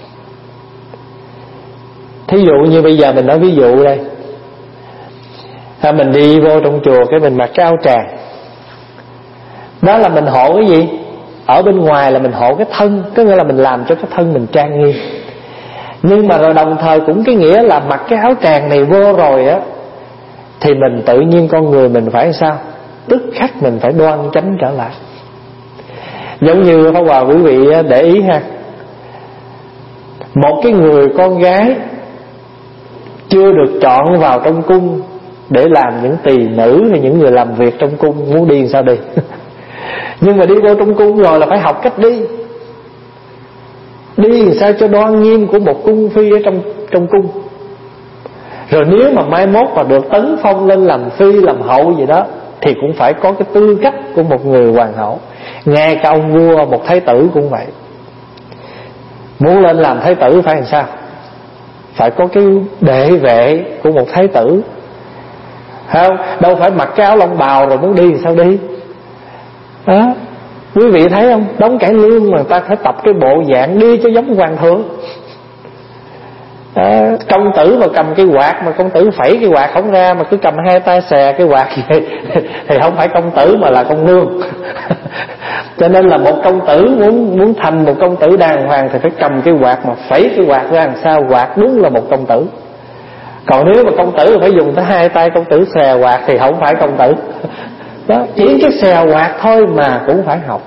Thí dụ như bây giờ mình nói ví dụ đây, mình đi vô trong chùa cái mình mặc cái áo tràng, đó là mình hộ cái gì? Ở bên ngoài là mình hộ cái thân, có nghĩa là mình làm cho cái thân mình trang nghiêm. Nhưng mà rồi đồng thời cũng cái nghĩa là mặc cái áo tràng này vô rồi á, thì mình tự nhiên con người mình phải sao? Tức khắc mình phải đoan chánh trở lại. Giống như Pháp Hòa quý vị để ý ha, một cái người con gái chưa được chọn vào trong cung để làm những tỳ nữ hay những người làm việc trong cung, muốn đi sao đi. Nhưng mà đi vô trong cung rồi là phải học cách đi. Đi làm sao cho đoan nghiêm của một cung phi ở trong cung. Rồi nếu mà mai mốt mà được tấn phong lên làm phi, làm hậu gì đó, thì cũng phải có cái tư cách của một người hoàng hậu. Ngay cả ông vua, một thái tử cũng vậy. Muốn lên làm thái tử phải làm sao? Phải có cái đệ vệ của một thái tử. không? Đâu phải mặc cái áo lông bào rồi muốn đi sao đi đó. Quý vị thấy không, đóng cải lương mà người ta phải tập cái bộ dạng đi cho giống hoàng thượng. Công tử mà cầm cái quạt mà công tử phẩy cái quạt không ra, mà cứ cầm hai tay xè cái quạt vậy thì không phải công tử mà là công nương. Cho nên là một công tử muốn thành một công tử đàng hoàng thì phải cầm cái quạt mà phẩy cái quạt ra làm sao quạt đúng là một công tử. Còn nếu mà công tử phải dùng tới hai tay công tử xè quạt thì không phải công tử đó. Chỉ cái xè quạt thôi mà cũng phải học.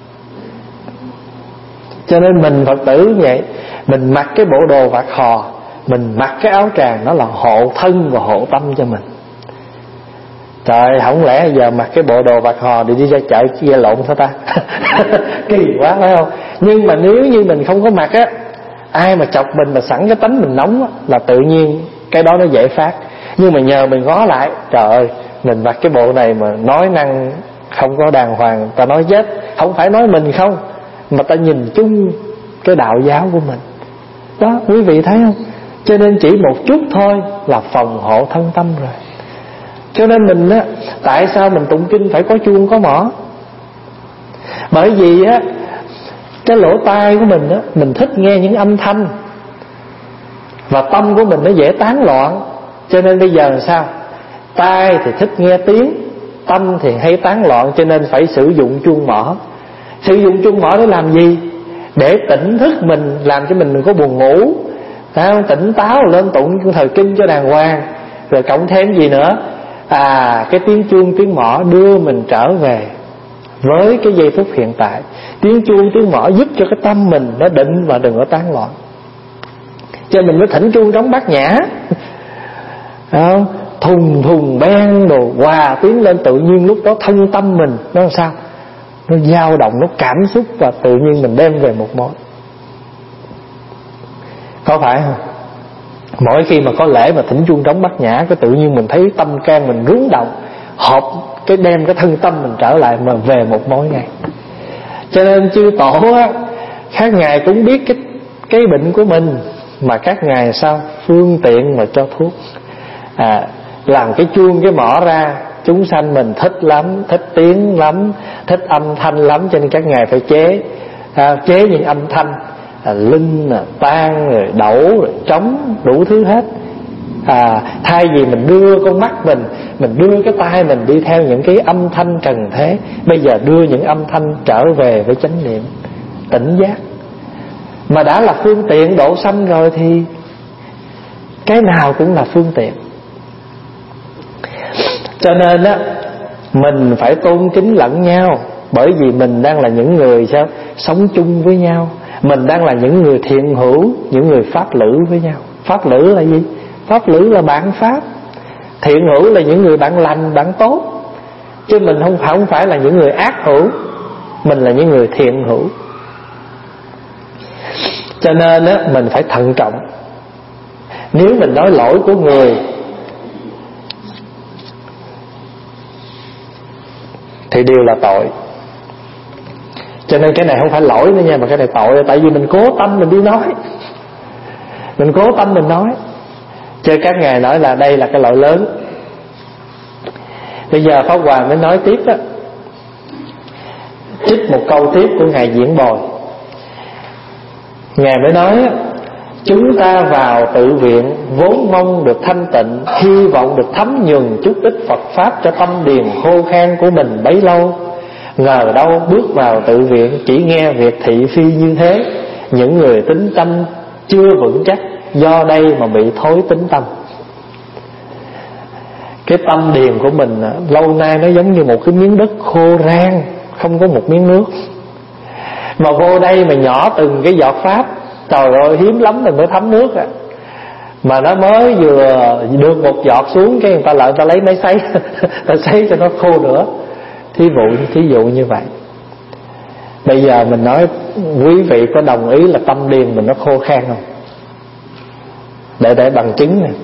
Cho nên mình Phật tử vậy, mình mặc cái bộ đồ vạt hò, mình mặc cái áo tràng, đó là hộ thân và hộ tâm cho mình. Trời, không lẽ giờ mặc cái bộ đồ vạt hò để đi ra chợ chia lộn sao ta? Kỳ quá phải không? Nhưng mà nếu như mình không có mặc á, ai mà chọc mình mà sẵn cái tánh mình nóng á, là tự nhiên cái đó nó dễ phát. Nhưng mà nhờ mình ngó lại, trời ơi, mình mặc cái bộ này mà nói năng không có đàng hoàng, ta nói chết. Không phải nói mình không, mà ta nhìn chung cái đạo giáo của mình đó, quý vị thấy không? Cho nên chỉ một chút thôi là phòng hộ thân tâm rồi. Cho nên mình á, tại sao mình tụng kinh phải có chuông có mõ? Bởi vì á, cái lỗ tai của mình á, mình thích nghe những âm thanh, và tâm của mình nó dễ tán loạn. Cho nên bây giờ làm sao? Tai thì thích nghe tiếng, tâm thì hay tán loạn, cho nên phải sử dụng chuông mõ. Sử dụng chuông mõ để làm gì? Để tỉnh thức mình, làm cho mình đừng có buồn ngủ, tỉnh táo lên tụng thời kinh cho đàng hoàng. Rồi cộng thêm gì nữa? Cái tiếng chuông tiếng mõ đưa mình trở về với cái giây phút hiện tại. Tiếng chuông tiếng mõ giúp cho cái tâm mình nó định và đừng có tán loạn. Cho mình mới thỉnh chuông trống Bát Nhã, thùng thùng beng đồ hòa tiếng lên, tự nhiên lúc đó thân tâm mình nó làm sao? Nó dao động, nó cảm xúc, và tự nhiên mình đem về một mối. Có phải không? Mỗi khi mà có lễ mà thỉnh chuông trống Bát Nhã, cái tự nhiên mình thấy tâm can mình rúng động, hợp cái đem cái thân tâm mình trở lại mà về một mối ngay. Cho nên chư tổ á, các ngài cũng biết cái bệnh của mình, mà các ngài sao phương tiện mà cho thuốc. Làm cái chuông cái mõ ra, chúng sanh mình thích lắm, thích tiếng lắm, thích âm thanh lắm, cho nên các ngài phải chế những âm thanh linh, tang, rồi đẩu, rồi trống, đủ thứ hết. Thay vì mình đưa con mắt mình đưa cái tai mình đi theo những cái âm thanh trần thế, bây giờ đưa những âm thanh trở về với chánh niệm, tỉnh giác. Mà đã là phương tiện độ sanh rồi thì cái nào cũng là phương tiện. Cho nên á, mình phải tôn kính lẫn nhau. Bởi vì mình đang là những người sao sống chung với nhau. Mình đang là những người thiện hữu, những người pháp lữ với nhau. Pháp lữ là gì? Pháp lữ là bạn pháp. Thiện hữu là những người bạn lành, bạn tốt. Chứ mình không phải là những người ác hữu. Mình là những người thiện hữu. Cho nên á, mình phải thận trọng. Nếu mình nói lỗi của người thì đều là tội. Cho nên cái này không phải lỗi nữa nha, mà cái này tội. Tại vì mình cố tâm mình đi nói, mình cố tâm mình nói. Cho các ngài nói là đây là cái lỗi lớn. Bây giờ Pháp Hòa mới nói tiếp á, trích một câu tiếp của ngài Diễn Bồi. Ngài mới nói: chúng ta vào tự viện vốn mong được thanh tịnh, hy vọng được thấm nhuần chút ít Phật Pháp cho tâm điền khô khan của mình bấy lâu. Ngờ đâu bước vào tự viện chỉ nghe việc thị phi như thế. Những người tính tâm chưa vững chắc, do đây mà bị thối tính tâm. Cái tâm điền của mình lâu nay nó giống như một cái miếng đất khô rang, không có một miếng nước. Mà vô đây mà nhỏ từng cái giọt Pháp, trời ơi hiếm lắm mình mới thấm nước Mà nó mới vừa được một giọt xuống, cái người ta lại ta lấy máy sấy ta sấy cho nó khô nữa. Thí dụ như vậy. Bây giờ mình nói quý vị có đồng ý là tâm điền mình nó khô khan không? Để bằng chứng này.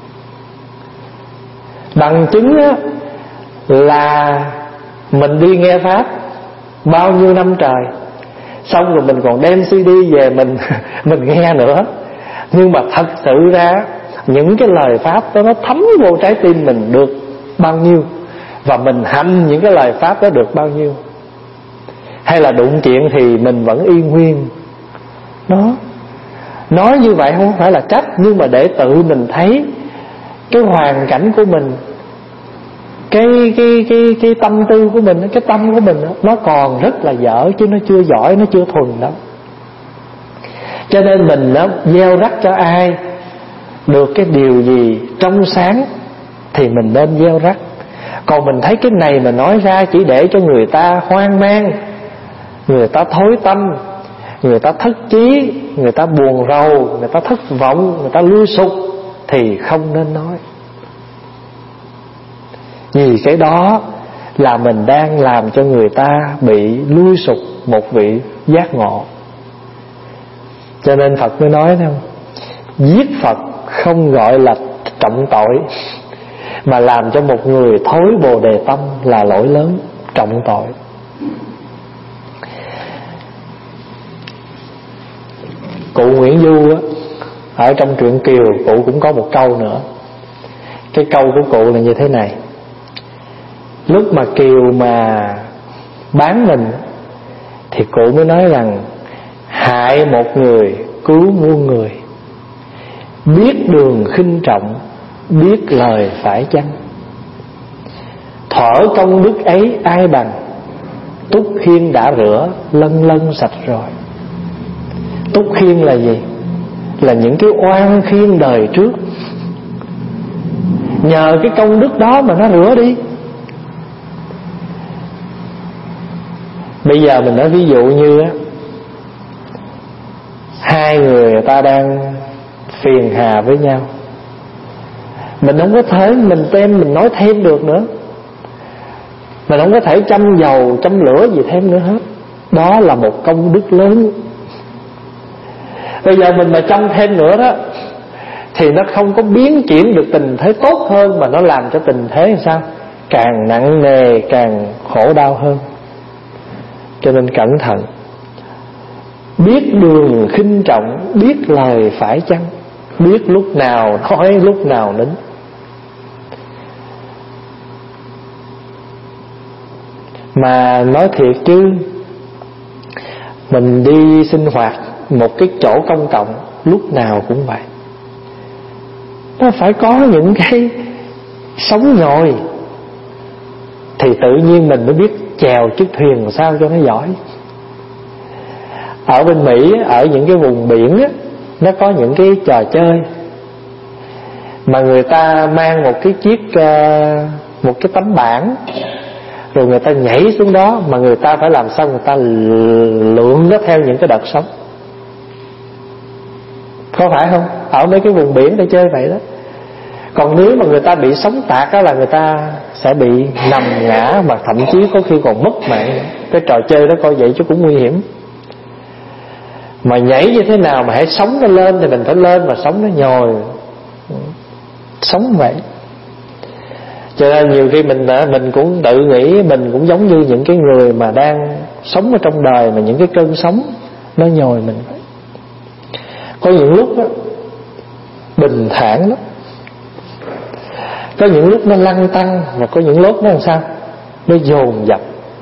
Bằng chứng á, là mình đi nghe Pháp bao nhiêu năm trời, xong rồi mình còn đem CD về mình nghe nữa. Nhưng mà thật sự ra những cái lời Pháp đó nó thấm vô trái tim mình được bao nhiêu, và mình hành những cái lời pháp đó được bao nhiêu. Hay là đụng chuyện thì mình vẫn y nguyên. Nói như vậy không phải là trách, nhưng mà để tự mình thấy cái hoàn cảnh của mình, cái tâm tư của mình, cái tâm của mình nó còn rất là dở, chứ nó chưa giỏi, nó chưa thuần đâu. Cho nên mình gieo rắc cho ai được cái điều gì trong sáng thì mình nên gieo rắc. Còn mình thấy cái này mà nói ra chỉ để cho người ta hoang mang, người ta thối tâm, người ta thất chí, người ta buồn rầu, người ta thất vọng, người ta lui sụp, thì không nên nói. Vì cái đó là mình đang làm cho người ta bị lui sụp một vị giác ngộ. Cho nên Phật mới nói không, giết Phật không gọi là trọng tội, mà làm cho một người thối bồ đề tâm là lỗi lớn, trọng tội. Cụ Nguyễn Du ở trong truyện Kiều, cụ cũng có một câu nữa. Cái câu của cụ là như thế này: lúc mà Kiều mà bán mình thì cụ mới nói rằng hại một người cứu muôn người, biết đường khinh trọng, biết lời phải chăng. Thuở công đức ấy ai bằng, túc khiên đã rửa lân lân sạch rồi. Túc khiên là gì? Là những cái oan khiên đời trước, nhờ cái công đức đó mà nó rửa đi. Bây giờ mình nói ví dụ như hai người ta đang phiền hà với nhau, mình không có thể mình nói thêm được nữa, mình không có thể châm dầu châm lửa gì thêm nữa hết. Đó là một công đức lớn. Bây giờ mình mà châm thêm nữa đó thì nó không có biến chuyển được tình thế tốt hơn, mà nó làm cho tình thế làm sao? Càng nặng nề, càng khổ đau hơn. Cho nên cẩn thận, biết đường khinh trọng, biết lời phải chăng, biết lúc nào nói, lúc nào nín. Mà nói thiệt chứ, mình đi sinh hoạt một cái chỗ công cộng lúc nào cũng vậy, nó phải có những cái sóng nhồi thì tự nhiên mình mới biết chèo chiếc thuyền làm sao cho nó giỏi. Ở bên Mỹ, ở những cái vùng biển á, nó có những cái trò chơi mà người ta mang một cái tấm bảng, rồi người ta nhảy xuống đó, mà người ta phải làm sao người ta lượn nó theo những cái đợt sóng. Có phải không? Ở mấy cái vùng biển để chơi vậy đó. Còn nếu mà người ta bị sóng tạc đó là người ta sẽ bị nằm ngã, mà thậm chí có khi còn mất mạng. Cái trò chơi đó coi vậy chứ cũng nguy hiểm. Mà nhảy như thế nào mà hãy sóng nó lên thì mình phải lên, mà sóng nó nhồi. Sống vậy. Cho nên nhiều khi mình cũng tự nghĩ mình cũng giống như những cái người mà đang sống ở trong đời, mà những cái cơn sóng nó nhồi mình vậy. Có những lúc đó, bình thản lắm, có những lúc nó lăn tăn, và có những lúc nó làm sao? Nó dồn dập.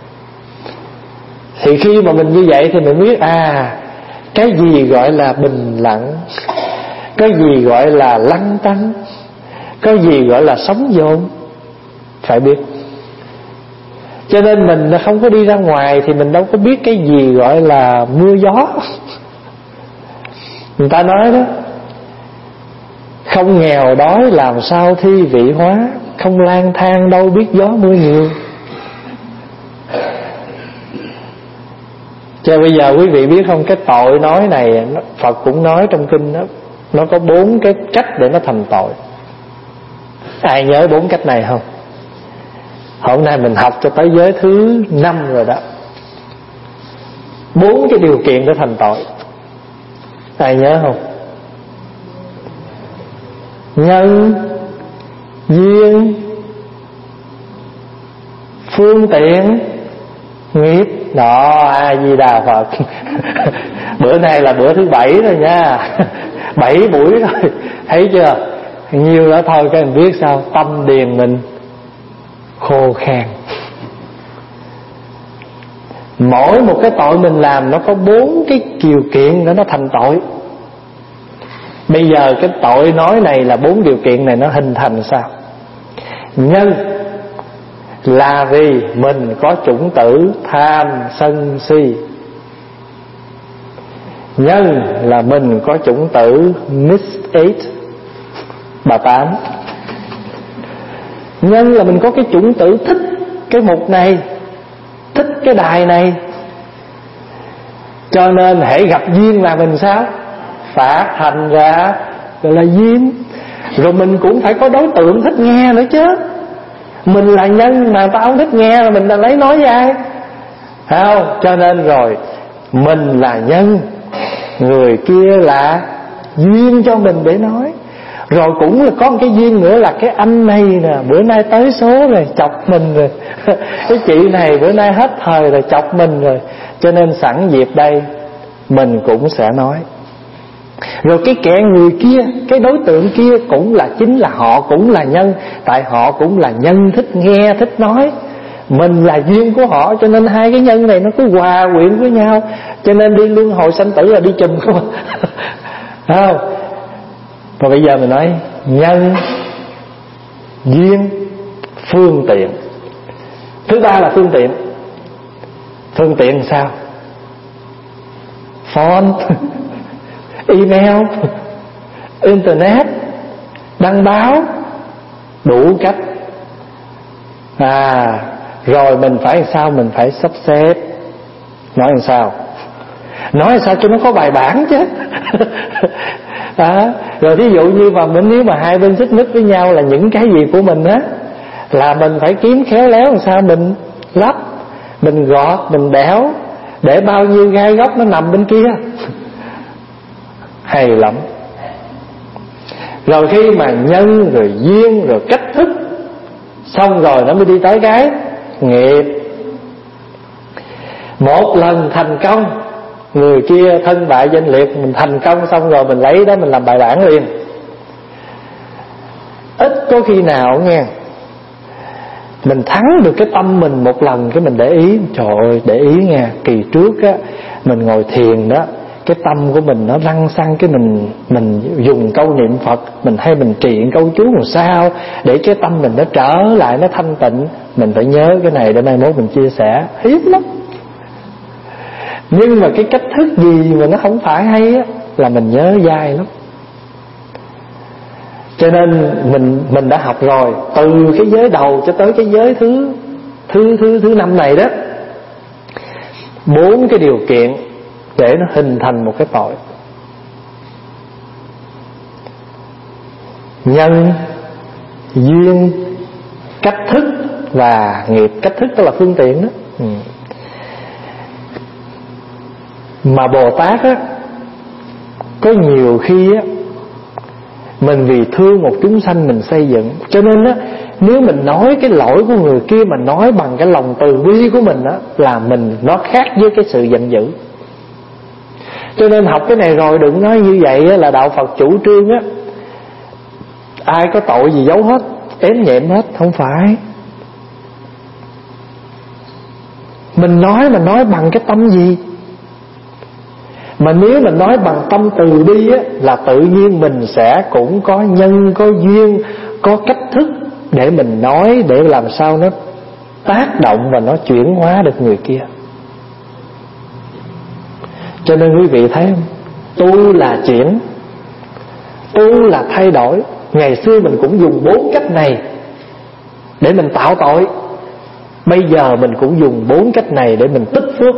Thì khi mà mình như vậy thì mình biết cái gì gọi là bình lặng, cái gì gọi là lăn tăn, cái gì gọi là sóng dồn, phải biết. Cho nên mình không có đi ra ngoài thì mình đâu có biết cái gì gọi là mưa gió. Người ta nói đó, không nghèo đói làm sao thi vị hóa, không lang thang đâu biết gió mưa nhiều. Cho bây giờ quý vị biết không, cái tội nói này Phật cũng nói trong kinh đó, nó có 4 cái cách để nó thành tội. Ai nhớ 4 cách này không? Hôm nay mình học cho tới giới thứ 5 rồi đó. 4 cái điều kiện để thành tội. Ai nhớ không? Nhân, duyên, phương tiện, nghiệp. Đó, A Di Đà Phật. Bữa nay là bữa thứ 7 rồi nha. 7 buổi rồi. Thấy chưa? Nhiều đó thôi, các mình biết sao? Tâm điền mình khô khan. Mỗi một cái tội mình làm nó có 4 cái điều kiện để nó thành tội. Bây giờ cái tội nói này là 4 điều kiện này nó hình thành sao? Nhân là vì mình có chủng tử tham sân si. Nhân là mình có chủng tử miss 8. Nhân là mình có cái chủng tử thích cái mục này, thích cái đài này, cho nên hễ gặp duyên là mình sao? Phát thành ra gọi là duyên. Rồi mình cũng phải có đối tượng thích nghe nữa chứ. Mình là nhân mà tao không thích nghe là mình đã lấy nói với ai? Phải không? Cho nên rồi mình là nhân, người kia là duyên cho mình để nói. Rồi cũng là có một cái duyên nữa là cái anh này nè, bữa nay tới số rồi, chọc mình rồi. Cái chị này bữa nay hết thời rồi, chọc mình rồi. Cho nên sẵn dịp đây mình cũng sẽ nói. Rồi cái kẻ người kia, cái đối tượng kia cũng là, chính là họ cũng là nhân. Tại họ cũng là nhân thích nghe, thích nói. Mình là duyên của họ, cho nên hai cái nhân này nó cứ hòa quyện với nhau. Cho nên đi luân hồi sanh tử là đi chùm không. Không. Và bây giờ mình nói nhân, duyên, phương tiện. Thứ ba là phương tiện. Phương tiện sao? Phone, email, internet, đăng báo, đủ cách. Rồi mình phải làm sao? Mình phải sắp xếp. Nói làm sao? Nói làm sao cho nó có bài bản chứ. Rồi ví dụ như mà nếu mà hai bên xích mích với nhau là những cái gì của mình á, là mình phải kiếm khéo léo làm sao mình lắp, mình gọt, mình đẽo, để bao nhiêu gai góc nó nằm bên kia. Hay lắm. Rồi khi mà nhân, rồi duyên, rồi cách thức, xong rồi nó mới đi tới cái nghiệp. Một lần thành công, người kia thân bại danh liệt, mình thành công xong rồi mình lấy đó mình làm bài bản liền. Ít có khi nào nghe mình thắng được cái tâm mình một lần cái mình để ý. Trời ơi, để ý nghe, kỳ trước á mình ngồi thiền đó, cái tâm của mình nó lăng xăng, cái mình dùng câu niệm Phật, mình hay mình truyện câu chú làm sao để cái tâm mình nó trở lại, nó thanh tịnh. Mình phải nhớ cái này để mai mốt mình chia sẻ. Hiếm lắm. Nhưng mà cái cách thức gì mà nó không phải hay á là mình nhớ dai lắm. Cho nên mình đã học rồi, từ cái giới đầu cho tới cái giới thứ 5 này đó, 4 cái điều kiện để nó hình thành một cái tội. Nhân, duyên, cách thức và nghiệp. Cách thức đó là phương tiện đó. Mà Bồ Tát á, có nhiều khi á, mình vì thương một chúng sanh mình xây dựng. Cho nên á, nếu mình nói cái lỗi của người kia mà nói bằng cái lòng từ bi của mình á, là nó khác với cái sự giận dữ. Cho nên học cái này rồi đừng nói như vậy á, là đạo Phật chủ trương á, ai có tội gì giấu hết, ém nhẹm hết. Không phải. Mình nói bằng cái tâm gì? Mà nếu mình nói bằng tâm từ bi á, là tự nhiên mình sẽ cũng có nhân, có duyên, có cách thức để mình nói, để làm sao nó tác động và nó chuyển hóa được người kia. Cho nên quý vị thấy không? Tu là chuyển, tu là thay đổi. Ngày xưa mình cũng dùng 4 cách này để mình tạo tội. Bây giờ mình cũng dùng 4 cách này để mình tích phước.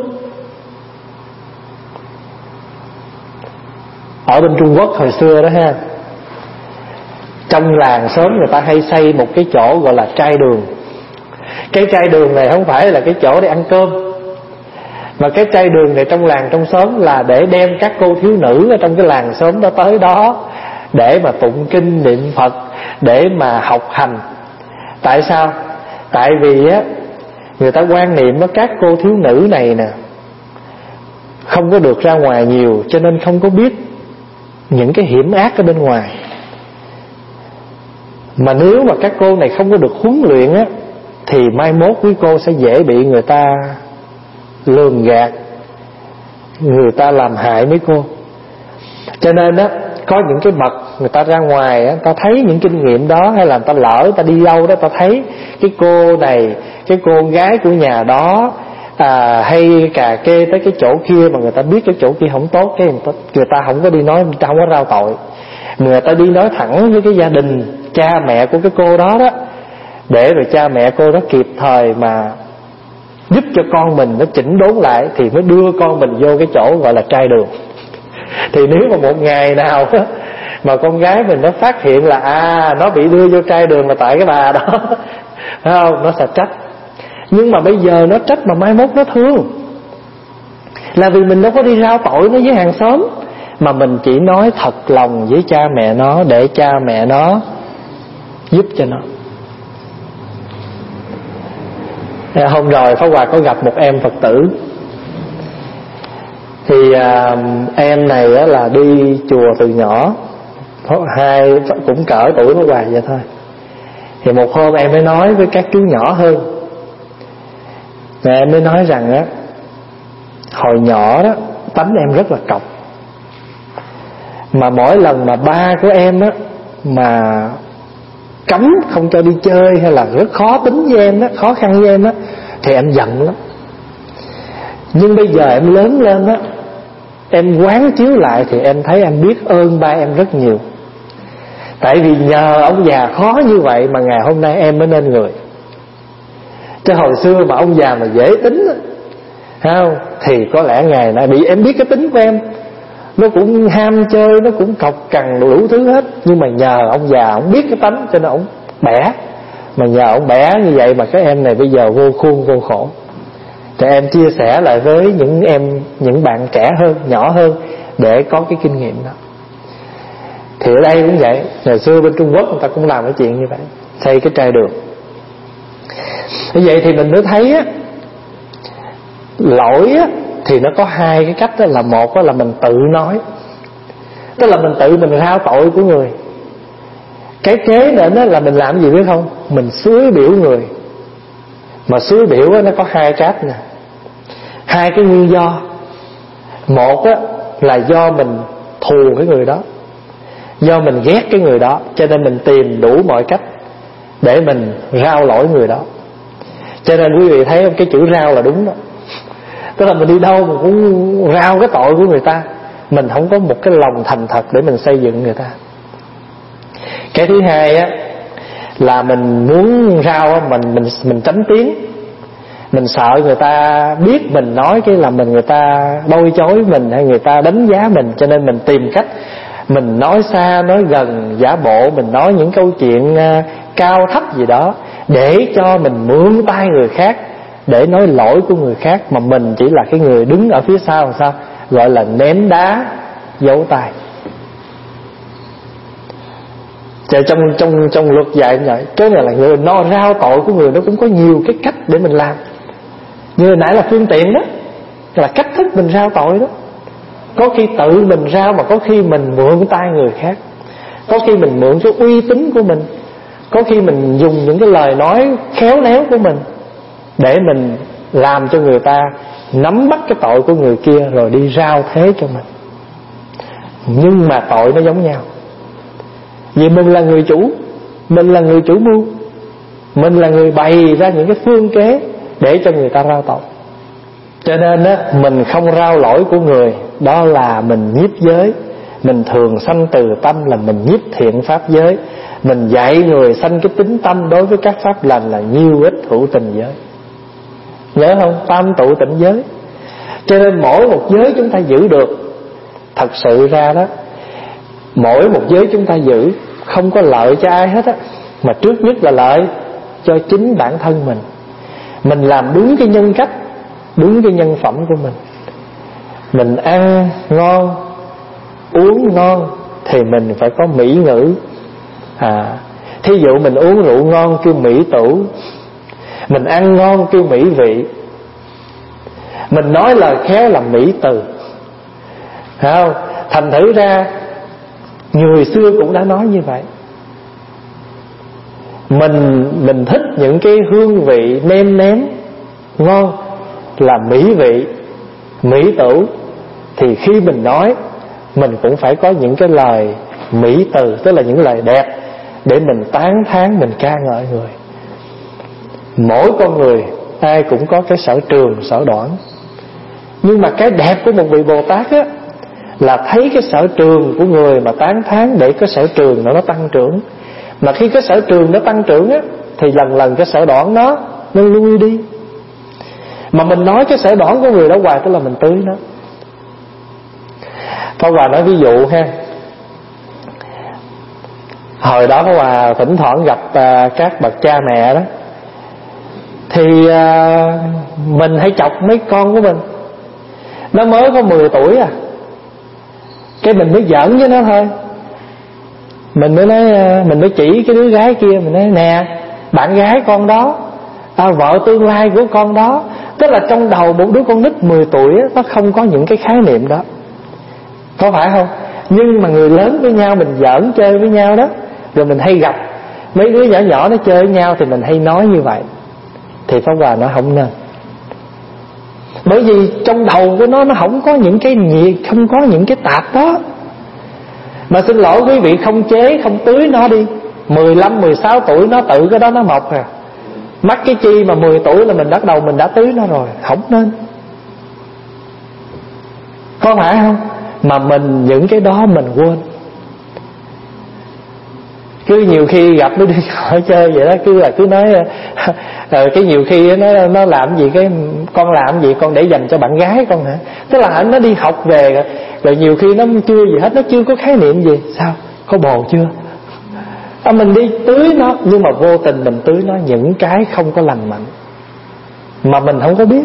Ở bên Trung Quốc hồi xưa đó ha, trong làng xóm người ta hay xây một cái chỗ gọi là trai đường. Cái trai đường này không phải là cái chỗ để ăn cơm, mà cái trai đường này trong làng trong xóm là để đem các cô thiếu nữ ở trong cái làng xóm đó tới đó để mà tụng kinh niệm Phật, để mà học hành. Tại sao? Tại vì á, người ta quan niệm đó, các cô thiếu nữ này nè không có được ra ngoài nhiều, cho nên không có biết những cái hiểm ác ở bên ngoài. Mà nếu mà các cô này không có được huấn luyện á, thì mai mốt quý cô sẽ dễ bị người ta lường gạt, người ta làm hại mấy cô. Cho nên á, có những cái bậc người ta ra ngoài á, ta thấy những kinh nghiệm đó, hay là ta lỡ ta đi đâu đó, ta thấy cái cô này, cái cô gái của nhà đó hay cà kê tới cái chỗ kia, mà người ta biết cái chỗ kia không tốt, cái người ta không có đi nói, người ta không có rao tội, người ta đi nói thẳng với cái gia đình cha mẹ của cái cô đó đó, để rồi cha mẹ cô đó kịp thời mà giúp cho con mình nó chỉnh đốn lại, thì mới đưa con mình vô cái chỗ gọi là trai đường. Thì nếu mà một ngày nào mà con gái mình nó phát hiện là nó bị đưa vô trai đường là tại cái bà đó, phải không? Nó sẽ trách. Nhưng mà bây giờ nó trách mà mai mốt nó thương, là vì mình đâu có đi rao tội nó với hàng xóm, mà mình chỉ nói thật lòng với cha mẹ nó, để cha mẹ nó giúp cho nó. Hôm rồi Pháp Hòa có gặp một em Phật tử. Thì em này là đi chùa từ nhỏ, hai cũng cỡ tuổi Pháp Hòa vậy thôi. Thì một hôm em mới nói với các chú nhỏ hơn, và em mới nói rằng á, hồi nhỏ đó tánh em rất là cọc, mà mỗi lần mà ba của em á mà cấm không cho đi chơi, hay là rất khó tính với em đó, khó khăn với em á, thì em giận lắm. Nhưng bây giờ em lớn lên á, em quán chiếu lại thì em thấy em biết ơn ba em rất nhiều. Tại vì nhờ ông già khó như vậy mà ngày hôm nay em mới nên người. Chứ hồi xưa mà ông già mà dễ tính á, không, thì có lẽ ngày nay bị em biết cái tính của em, nó cũng ham chơi, nó cũng cọc cằn đủ thứ hết. Nhưng mà nhờ ông già ông biết cái tánh cho nên ông bẻ. Mà nhờ ông bẻ như vậy mà cái em này bây giờ vô khuôn vô khổ. Thì em chia sẻ lại với những em, những bạn trẻ hơn, nhỏ hơn, để có cái kinh nghiệm đó. Thì ở đây cũng vậy. Ngày xưa bên Trung Quốc người ta cũng làm cái chuyện như vậy, xây cái trai đường. Như vậy thì mình mới thấy á, lỗi á thì nó có hai cái cách đó. Là một đó là mình tự nói, tức là mình tự mình rao tội của người. Cái kế nữa đó là mình làm gì biết không? Mình xúi biểu người. Mà xúi biểu đó, nó có hai cách nè, hai cái nguyên do. Một á là do mình thù cái người đó, do mình ghét cái người đó, cho nên mình tìm đủ mọi cách để mình rao lỗi người đó. Cho nên quý vị thấy cái chữ rao là đúng đó. Tức là mình đi đâu mình cũng rao cái tội của người ta, mình không có một cái lòng thành thật để mình xây dựng người ta. Cái thứ hai á là mình muốn rao á, mình tránh tiếng. Mình sợ người ta biết mình nói cái là người ta bôi chối mình, hay người ta đánh giá mình, cho nên mình tìm cách mình nói xa nói gần, giả bộ mình nói những câu chuyện cao thấp gì đó để cho mình mượn tay người khác để nói lỗi của người khác, mà mình chỉ là cái người đứng ở phía sau. Làm sao? Gọi là ném đá giấu tay. Trong luật dạy vậy. Cái này là người nó rao tội của người, nó cũng có nhiều cái cách để mình làm. Như hồi nãy là phương tiện đó, là cách thức mình rao tội đó. Có khi tự mình rao, mà có khi mình mượn tay người khác, có khi mình mượn cái uy tín của mình, có khi mình dùng những cái lời nói khéo léo của mình để mình làm cho người ta nắm bắt cái tội của người kia rồi đi rao thế cho mình. Nhưng mà tội nó giống nhau. Vì mình là người chủ, mình là người chủ mưu, mình là người bày ra những cái phương kế để cho người ta rao tội. Cho nên á, mình không rao lỗi của người, đó là mình nhiếp giới. Mình thường sanh từ tâm là mình nhiếp thiện pháp giới. Mình dạy người sanh cái tính tâm đối với các pháp lành là nhiêu ích hữu tình giới. Nhớ không? Tam tụ tịnh giới. Cho nên mỗi một giới chúng ta giữ được, thật sự ra đó, mỗi một giới chúng ta giữ không có lợi cho ai hết á, mà trước nhất là lợi cho chính bản thân mình. Mình làm đúng cái nhân cách, đúng cái nhân phẩm của mình. Mình ăn ngon, uống ngon thì mình phải có mỹ ngữ. Thí dụ mình uống rượu ngon kêu mỹ tửu, mình ăn ngon kêu mỹ vị, mình nói lời khéo là mỹ từ. Thấy không? Thành thử ra người xưa cũng đã nói như vậy. Mình thích những cái hương vị nêm nếm ngon, là mỹ vị, mỹ tửu, thì khi mình nói mình cũng phải có những cái lời mỹ từ, tức là những lời đẹp để mình tán thán, mình ca ngợi người. Mỗi con người ai cũng có cái sở trường, sở đoản. Nhưng mà cái đẹp của một vị Bồ Tát á, là thấy cái sở trường của người mà tán thán để cái sở trường nó tăng trưởng. Mà khi cái sở trường nó tăng trưởng á, thì lần lần cái sở đoản nó lui đi. Mà mình nói cái sở đoản của người đó hoài, tức là mình tưới nó. Pháp Hòa nói ví dụ ha, hồi đó Pháp Hòa thỉnh thoảng gặp các bậc cha mẹ đó, thì mình hay chọc mấy con của mình. Nó mới có 10 tuổi à, cái mình mới giỡn với nó thôi. Mình mới nói, mình mới chỉ cái đứa gái kia, mình nói nè, bạn gái con đó, vợ tương lai của con đó. Tức là trong đầu một đứa con nít 10 tuổi á, nó không có những cái khái niệm đó, có phải không? Nhưng mà người lớn với nhau, mình giỡn chơi với nhau đó, rồi mình hay gặp mấy đứa nhỏ nhỏ nó chơi với nhau, thì mình hay nói như vậy. Thì Pháp Hòa nói không nên. Bởi vì trong đầu của nó không có những cái nhiệt, không có những cái tạp đó. Mà xin lỗi quý vị, không chế, không tưới nó đi, 15, 16 tuổi nó tự cái đó nó mọc à. Mắc cái chi mà 10 tuổi là mình bắt đầu mình đã tưới nó rồi, không nên. Có phải không? Mà mình những cái đó mình quên. Cứ nhiều khi gặp mấy đứa nhỏ chơi vậy đó, cứ nói cái nhiều khi nó làm gì, cái con làm gì, con để dành cho bạn gái con hả? Tức là nó đi học về rồi nhiều khi nó chưa gì hết, nó chưa có khái niệm gì. Sao? Có bồ chưa? Mình đi tưới nó, nhưng mà vô tình mình tưới nó những cái không có lành mạnh mà mình không có biết.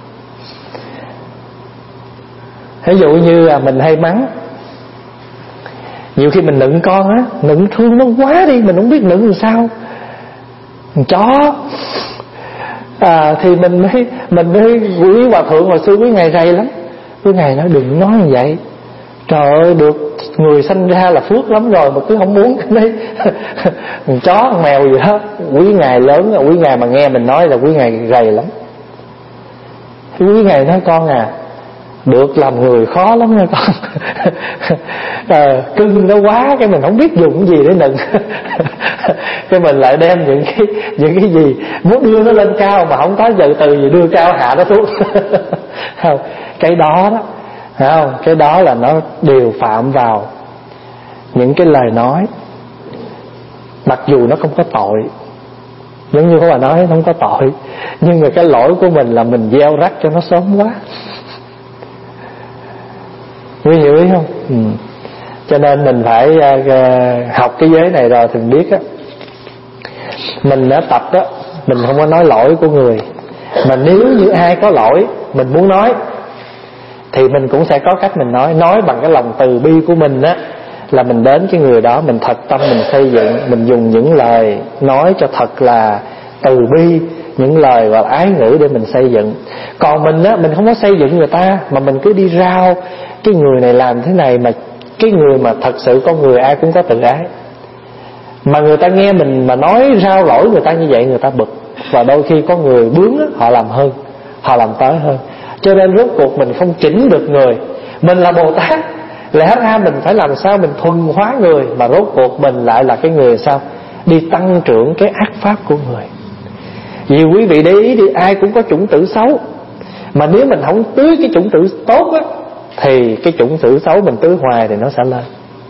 Ví dụ như là mình hay mắng, nhiều khi mình nựng con á, nựng thương nó quá đi, mình không biết nựng làm sao. Chó thì mình mới quý hòa thượng hồi xưa, quý ngài rầy lắm. Quý ngài nói đừng nói như vậy, trời ơi, được người sanh ra là phước lắm rồi, mà cứ không muốn cái đấy. Chó con mèo gì đó. Quý ngài lớn, quý ngài mà nghe mình nói là quý ngài rầy lắm. Quý ngài nói con à, được làm người khó lắm nha con. Cưng nó quá, cái mình không biết dùng cái gì để nựng. Cái mình lại đem những cái gì muốn đưa nó lên cao mà không có dự từ gì đưa cao hạ nó xuống. Cái đó đó, phải không? Cái đó là nó đều phạm vào những cái lời nói, mặc dù nó không có tội, giống như các bạn nói không có tội, nhưng mà cái lỗi của mình là mình gieo rắc cho nó sớm quá. Quý hiểu ý không? Cho nên mình phải học cái giới này rồi thì mình biết á, mình đã tập đó, mình không có nói lỗi của người. Mà nếu như ai có lỗi mình muốn nói thì mình cũng sẽ có cách mình nói bằng cái lòng từ bi của mình á, là mình đến cái người đó, mình thật tâm mình xây dựng, mình dùng những lời nói cho thật là từ bi, những lời và ái ngữ để mình xây dựng. Còn mình á, mình không có xây dựng người ta, mà mình cứ đi rao cái người này làm thế này. Mà cái người mà thật sự con người ai cũng có tự ái, mà người ta nghe mình mà nói rao lỗi người ta như vậy, người ta bực. Và đôi khi có người bướng á, họ làm hơn, họ làm tới hơn. Cho nên rốt cuộc mình không chỉnh được người. Mình là Bồ Tát, lẽ ra mình phải làm sao mình thuần hóa người, mà rốt cuộc mình lại là cái người sao đi tăng trưởng cái ác pháp của người. Vì quý vị để ý đi, ai cũng có chủng tử xấu, mà nếu mình không tưới cái chủng tử tốt á, thì cái chủng tử xấu mình tưới hoài thì nó sẽ lên.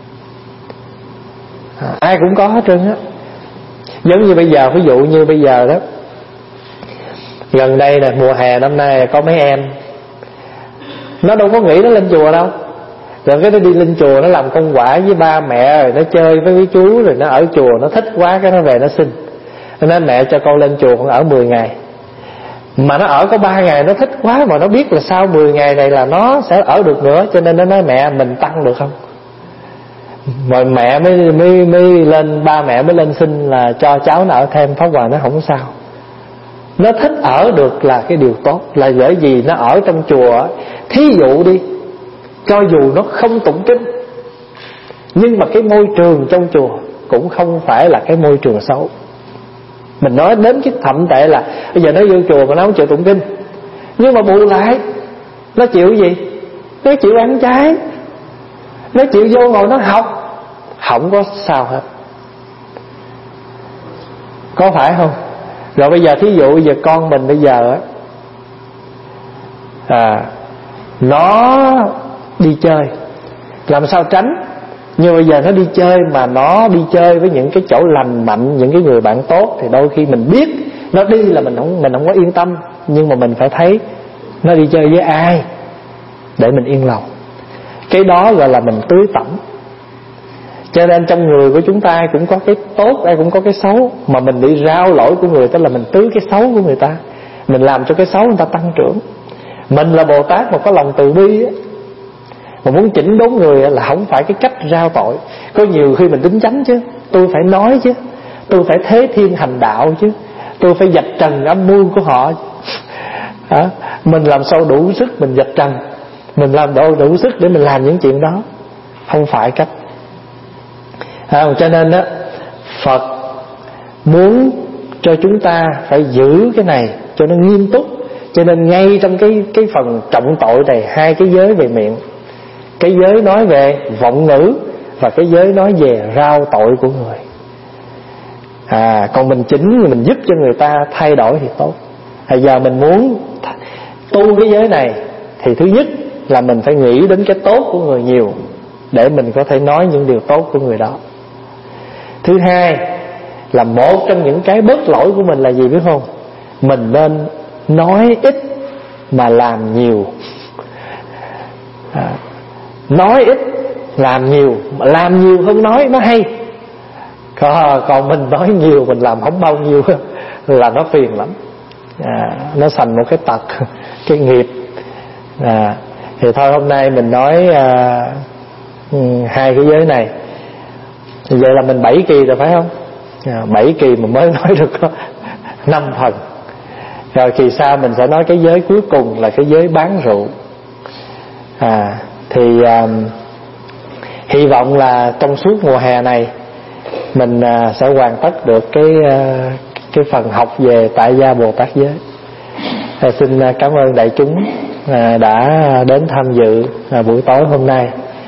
Ai cũng có hết trơn á. Giống như bây giờ, ví dụ như bây giờ đó, gần đây nè, mùa hè năm nay có mấy em, nó đâu có nghĩ nó lên chùa đâu, rồi cái nó đi lên chùa, nó làm công quả với ba mẹ, rồi nó chơi với quý chú, rồi nó ở chùa nó thích quá, cái nó về nó xin. Nó nói mẹ cho con lên chùa con ở 10 ngày. Mà nó ở có 3 ngày nó thích quá, mà nó biết là sau 10 ngày này là nó sẽ ở được nữa, cho nên nó nói mẹ mình tăng được không. Rồi mẹ mới lên, ba mẹ mới lên xin là cho cháu nó ở thêm. Pháp Hòa nó không sao, nó thích ở được là cái điều tốt. Là bởi vì nó ở trong chùa, thí dụ đi, cho dù nó không tụng kinh, nhưng mà cái môi trường trong chùa cũng không phải là cái môi trường xấu. Mình nói đến cái thậm tệ là bây giờ nó vô chùa mà nó không chịu tụng kinh, nhưng mà bù lại nó chịu gì? Nó chịu ăn chay, nó chịu vô ngồi nó học, không có sao hết. Có phải không? Rồi bây giờ thí dụ giờ con mình bây giờ nó đi chơi, làm sao tránh? Nhưng bây giờ nó đi chơi mà nó đi chơi với những cái chỗ lành mạnh, những cái người bạn tốt, thì đôi khi mình biết nó đi là mình không có yên tâm, nhưng mà mình phải thấy nó đi chơi với ai để mình yên lòng. Cái đó gọi là mình tưới tẩm. Cho nên trong người của chúng ta cũng có cái tốt, ai cũng có cái xấu, mà mình bị rao lỗi của người ta là mình tưới cái xấu của người ta, mình làm cho cái xấu người ta tăng trưởng. Mình là Bồ Tát mà có lòng từ bi á, mà muốn chỉnh đốn người là không phải cái cách rao tội. Có nhiều khi mình đính chánh chứ, tôi phải nói chứ, tôi phải thế thiên hành đạo chứ, tôi phải vạch trần âm mưu của họ. Mình làm sao đủ sức mình vạch trần, mình làm đủ sức để mình làm những chuyện đó, không phải cách. Cho nên đó, Phật muốn cho chúng ta phải giữ cái này cho nó nghiêm túc. Cho nên ngay trong cái phần trọng tội này, hai cái giới về miệng, cái giới nói về vọng ngữ và cái giới nói về rao tội của người. Còn mình chỉnh, mình giúp cho người ta thay đổi thì tốt. Giờ mình muốn tu cái giới này thì thứ nhất là mình phải nghĩ đến cái tốt của người nhiều, để mình có thể nói những điều tốt của người đó. Thứ hai là một trong những cái bớt lỗi của mình là gì biết không? Mình nên nói ít mà làm nhiều. Nói ít làm nhiều, mà làm nhiều hơn nói nó hay. Còn mình nói nhiều mình làm không bao nhiêu là nó phiền lắm. Nó thành một cái tật, cái nghiệp. Thì thôi hôm nay mình nói hai cái giới này. Vậy là mình 7 kỳ rồi phải không? 7 kỳ mà mới nói được có 5 phần. Rồi kỳ sau mình sẽ nói cái giới cuối cùng là cái giới bán rượu. Thì hy vọng là trong suốt mùa hè này mình sẽ hoàn tất được cái phần học về tại gia Bồ Tát giới. Xin cảm ơn đại chúng đã đến tham dự buổi tối hôm nay.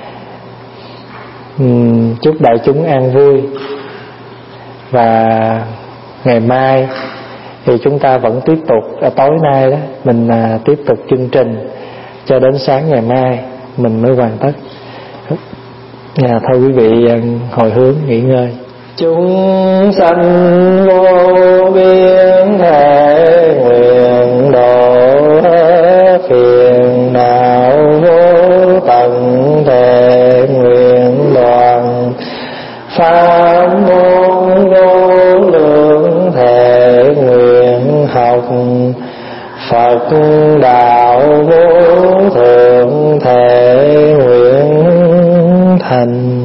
Chúc đại chúng an vui. Và ngày mai thì chúng ta vẫn tiếp tục, tối nay đó mình tiếp tục chương trình cho đến sáng ngày mai mình mới hoàn tất. Thôi quý vị hồi hướng nghỉ ngơi. Chúng sanh vô biên thể nguyện độ hết phiền não vô tận thể nguyện đoàn pháp môn vô lượng thể nguyện học Phật đạo vô thượng thể nguyện thành.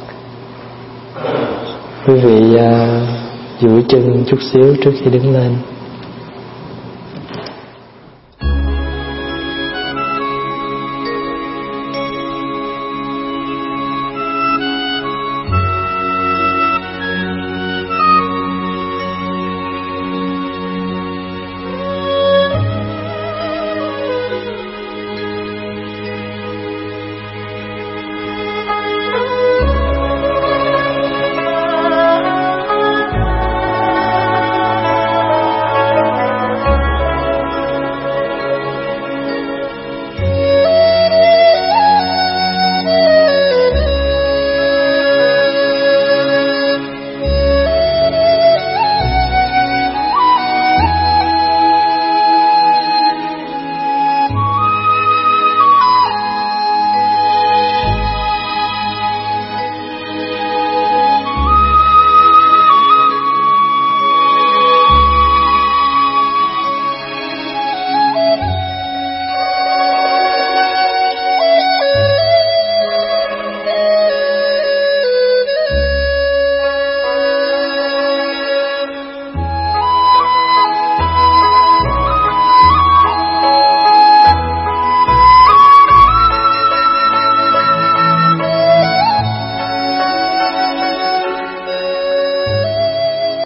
Quý vị duỗi chân chút xíu trước khi đứng lên.